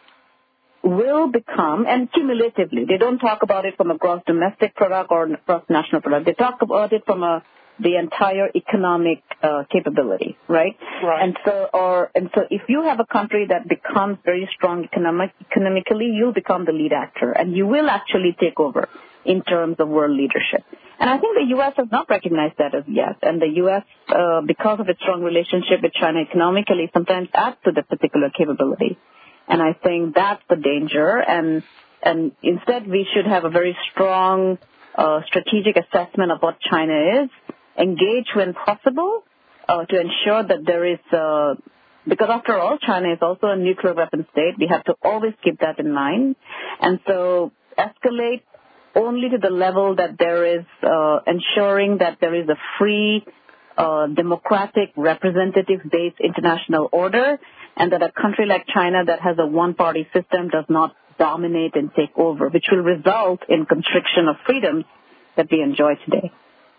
will become, and cumulatively, they don't talk about it from a gross domestic product or gross national product. They talk about it from a the entire economic uh, capability, right? Right. And so, or and so, if you have a country that becomes very strong economic, economically, you'll become the lead actor, and you will actually take over in terms of world leadership. And I think the U S has not recognized that as yet. And the U S, uh, because of its strong relationship with China economically, sometimes adds to that particular capability. And I think that's the danger. And and instead, we should have a very strong uh, strategic assessment of what China is, engage when possible uh, to ensure that there is, uh, because after all, China is also a nuclear weapon state. We have to always keep that in mind. And so escalate only to the level that there is uh, ensuring that there is a free, uh, democratic, representative-based international order, and that a country like China that has a one-party system does not dominate and take over, which will result in constriction of freedoms that we enjoy today.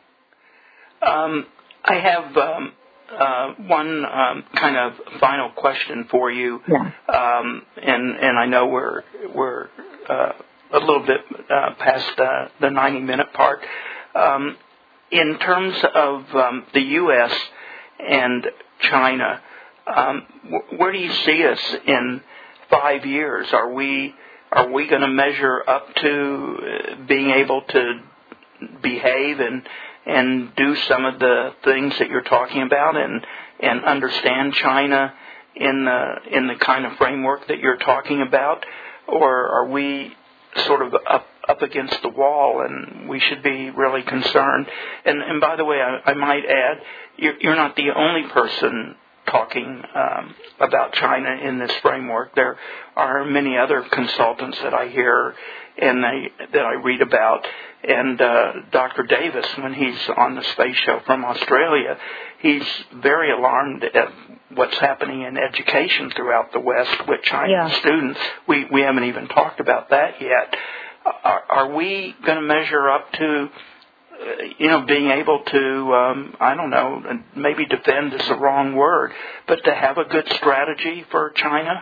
Um, I have um, uh, one um, kind of final question for you, yeah. um, and and I know we're we're uh, a little bit uh, past uh, the ninety minute part. Um, in terms of um, the U S and China, um, wh- where do you see us in five years? Are we are we going to measure up to being able to behave and and do some of the things that you're talking about, and and understand China in the in the kind of framework that you're talking about, or are we sort of up up against the wall and we should be really concerned? And and by the way, I, I might add, you're, you're not the only person talking um, about China in this framework. There are many other consultants that I hear and they, that I read about. And uh, Doctor Davis, when he's on the space show from Australia, he's very alarmed at what's happening in education throughout the West with Chinese yeah. students. We we haven't even talked about that yet. Are, are we going to measure up to, uh, you know, being able to, um, I don't know, maybe defend is the wrong word, but to have a good strategy for China?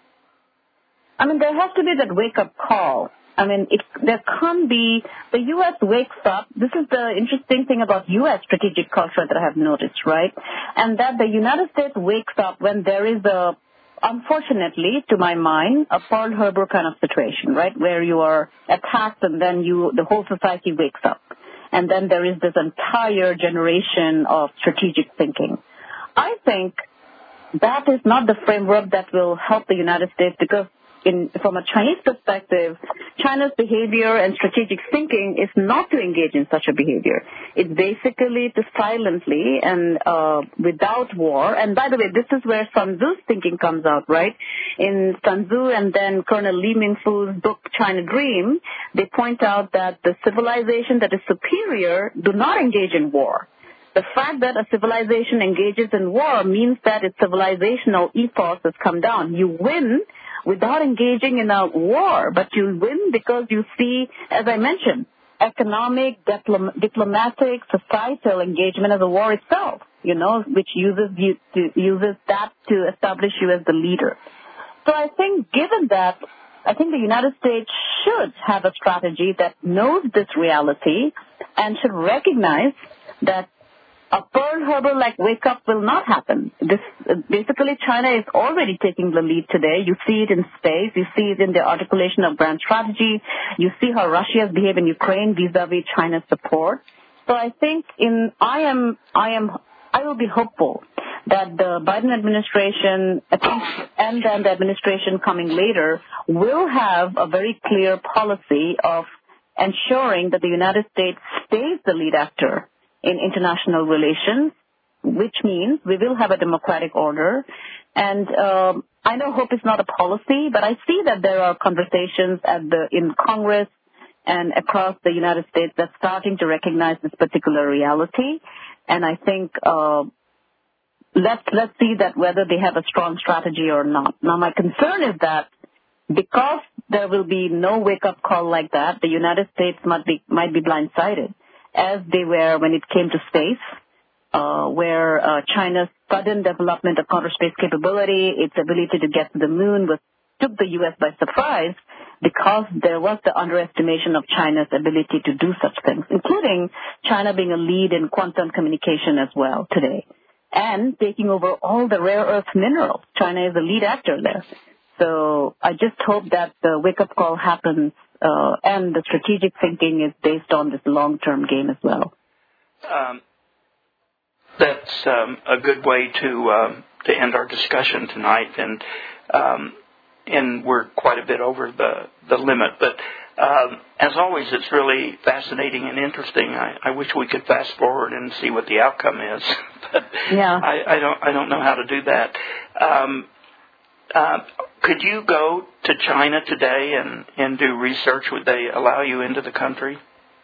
I mean, there has to be that wake-up call. I mean, it, there can't be, the U S wakes up. This is the interesting thing about U S strategic culture that I have noticed, right? And that the United States wakes up when there is a, unfortunately, to my mind, a Pearl Harbor kind of situation, right? Where you are attacked and then you, the whole society wakes up. And then there is this entire generation of strategic thinking. I think that is not the framework that will help the United States, because In, from a Chinese perspective, China's behavior and strategic thinking is not to engage in such a behavior. It's basically to silently and uh, without war. And by the way, this is where Sun Tzu's thinking comes out, right? In Sun Tzu and then Colonel Li Mingfu's book, China Dream, they point out that the civilization that is superior do not engage in war. The fact that a civilization engages in war means that its civilizational ethos has come down. You win without engaging in a war, but you win because you see, as I mentioned, economic, diplom- diplomatic, societal engagement as a war itself, you know, which uses you to, uses that to establish you as the leader. So I think given that, I think the United States should have a strategy that knows this reality and should recognize that a Pearl Harbor-like wake-up will not happen. This basically, China is already taking the lead today. You see it in space. You see it in the articulation of grand strategy. You see how Russia has behaved in Ukraine vis-a-vis China's support. So I think in I am I am I will be hopeful that the Biden administration, at least, and then the administration coming later, will have a very clear policy of ensuring that the United States stays the lead actor in international relations, which means we will have a democratic order. And um, I know hope is not a policy, but I see that there are conversations at the in Congress and across the United States that's starting to recognize this particular reality. And I think uh, let's let's see that whether they have a strong strategy or not. Now, my concern is that because there will be no wake-up call like that, the United States might be might be blindsided, as they were when it came to space, uh, where uh, China's sudden development of counter space capability, its ability to get to the moon, was took the U S by surprise because there was the underestimation of China's ability to do such things, including China being a lead in quantum communication as well today, and taking over all the rare earth minerals. China is a lead actor there. So I just hope that the wake-up call happens, uh, and the strategic thinking is based on this long-term game as well. Um, that's um, a good way to um, to end our discussion tonight, and um, and we're quite a bit over the, the limit. But um, as always, it's really fascinating and interesting. I, I wish we could fast forward and see what the outcome is, but yeah. I, I don't I don't know how to do that. Um, uh, could you go to China today and, and do research? Would they allow you into the country?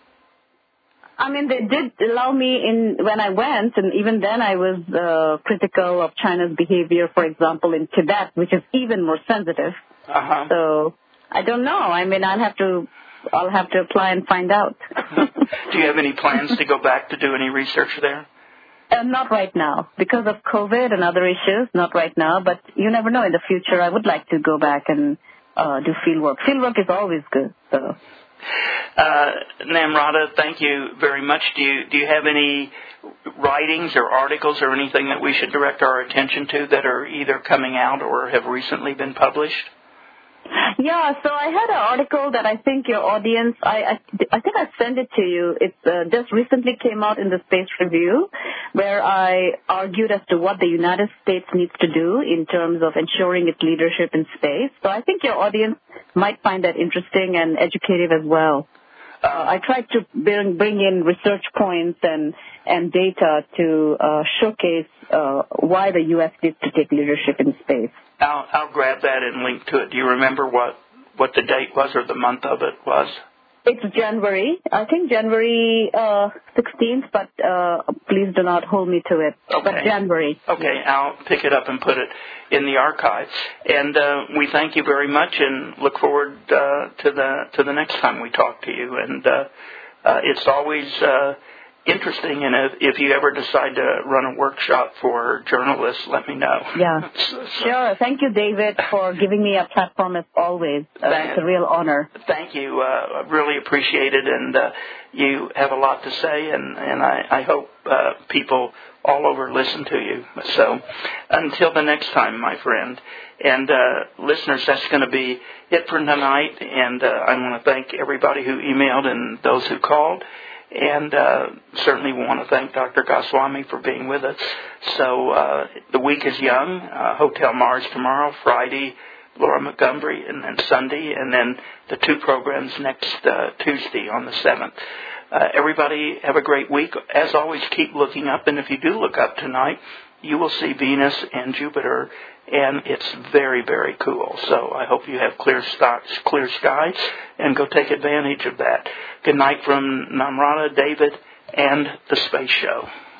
I mean, they did allow me in when I went, and even then I was uh, critical of China's behavior, for example, in Tibet, which is even more sensitive. Uh-huh. So I don't know. I mean, I'll have to, I'll have to apply and find out. Do you have any plans to go back to do any research there? Uh, not right now, because of COVID and other issues. Not right now, but you never know. In the future, I would like to go back and uh, do field work. Field work is always good. So. Uh, Namrata, thank you very much. Do you do you have any writings or articles or anything that we should direct our attention to that are either coming out or have recently been published? Yeah, so I had an article that I think your audience, I I, I think I sent it to you. It uh, just recently came out in the Space Review, where I argued as to what the United States needs to do in terms of ensuring its leadership in space. So I think your audience might find that interesting and educative as well. Uh, I tried to bring, bring in research points and, and data to uh, showcase uh, why the U S needs to take leadership in space. I'll, I'll grab that and link to it. Do you remember what, what the date was or the month of it was? It's January. I think January uh, sixteenth, but uh, please do not hold me to it. Okay. But January. Okay, I'll pick it up and put it in the archive. And uh, we thank you very much and look forward uh, to the to the next time we talk to you. And uh, uh, it's always uh, interesting, and if, if you ever decide to run a workshop for journalists, let me know. Yeah, so, sure. Thank you, David, for giving me a platform as always. Uh, it's a real honor. Thank you. Uh, I really appreciate it, and uh, you have a lot to say, and, and I, I hope uh, people all over listen to you. So until the next time, my friend. And uh, listeners, that's going to be it for tonight, and uh, I want to thank everybody who emailed and those who called. And uh, certainly we want to thank Doctor Goswami for being with us. So uh, the week is young. Uh, Hotel Mars tomorrow, Friday, Laura Montgomery, and then Sunday, and then the two programs next uh, Tuesday on the seventh. Uh, everybody have a great week. As always, keep looking up. And if you do look up tonight, you will see Venus and Jupiter, and it's very, very cool. So I hope you have clear, st- clear skies and go take advantage of that. Good night from Namrata, David, and the Space Show.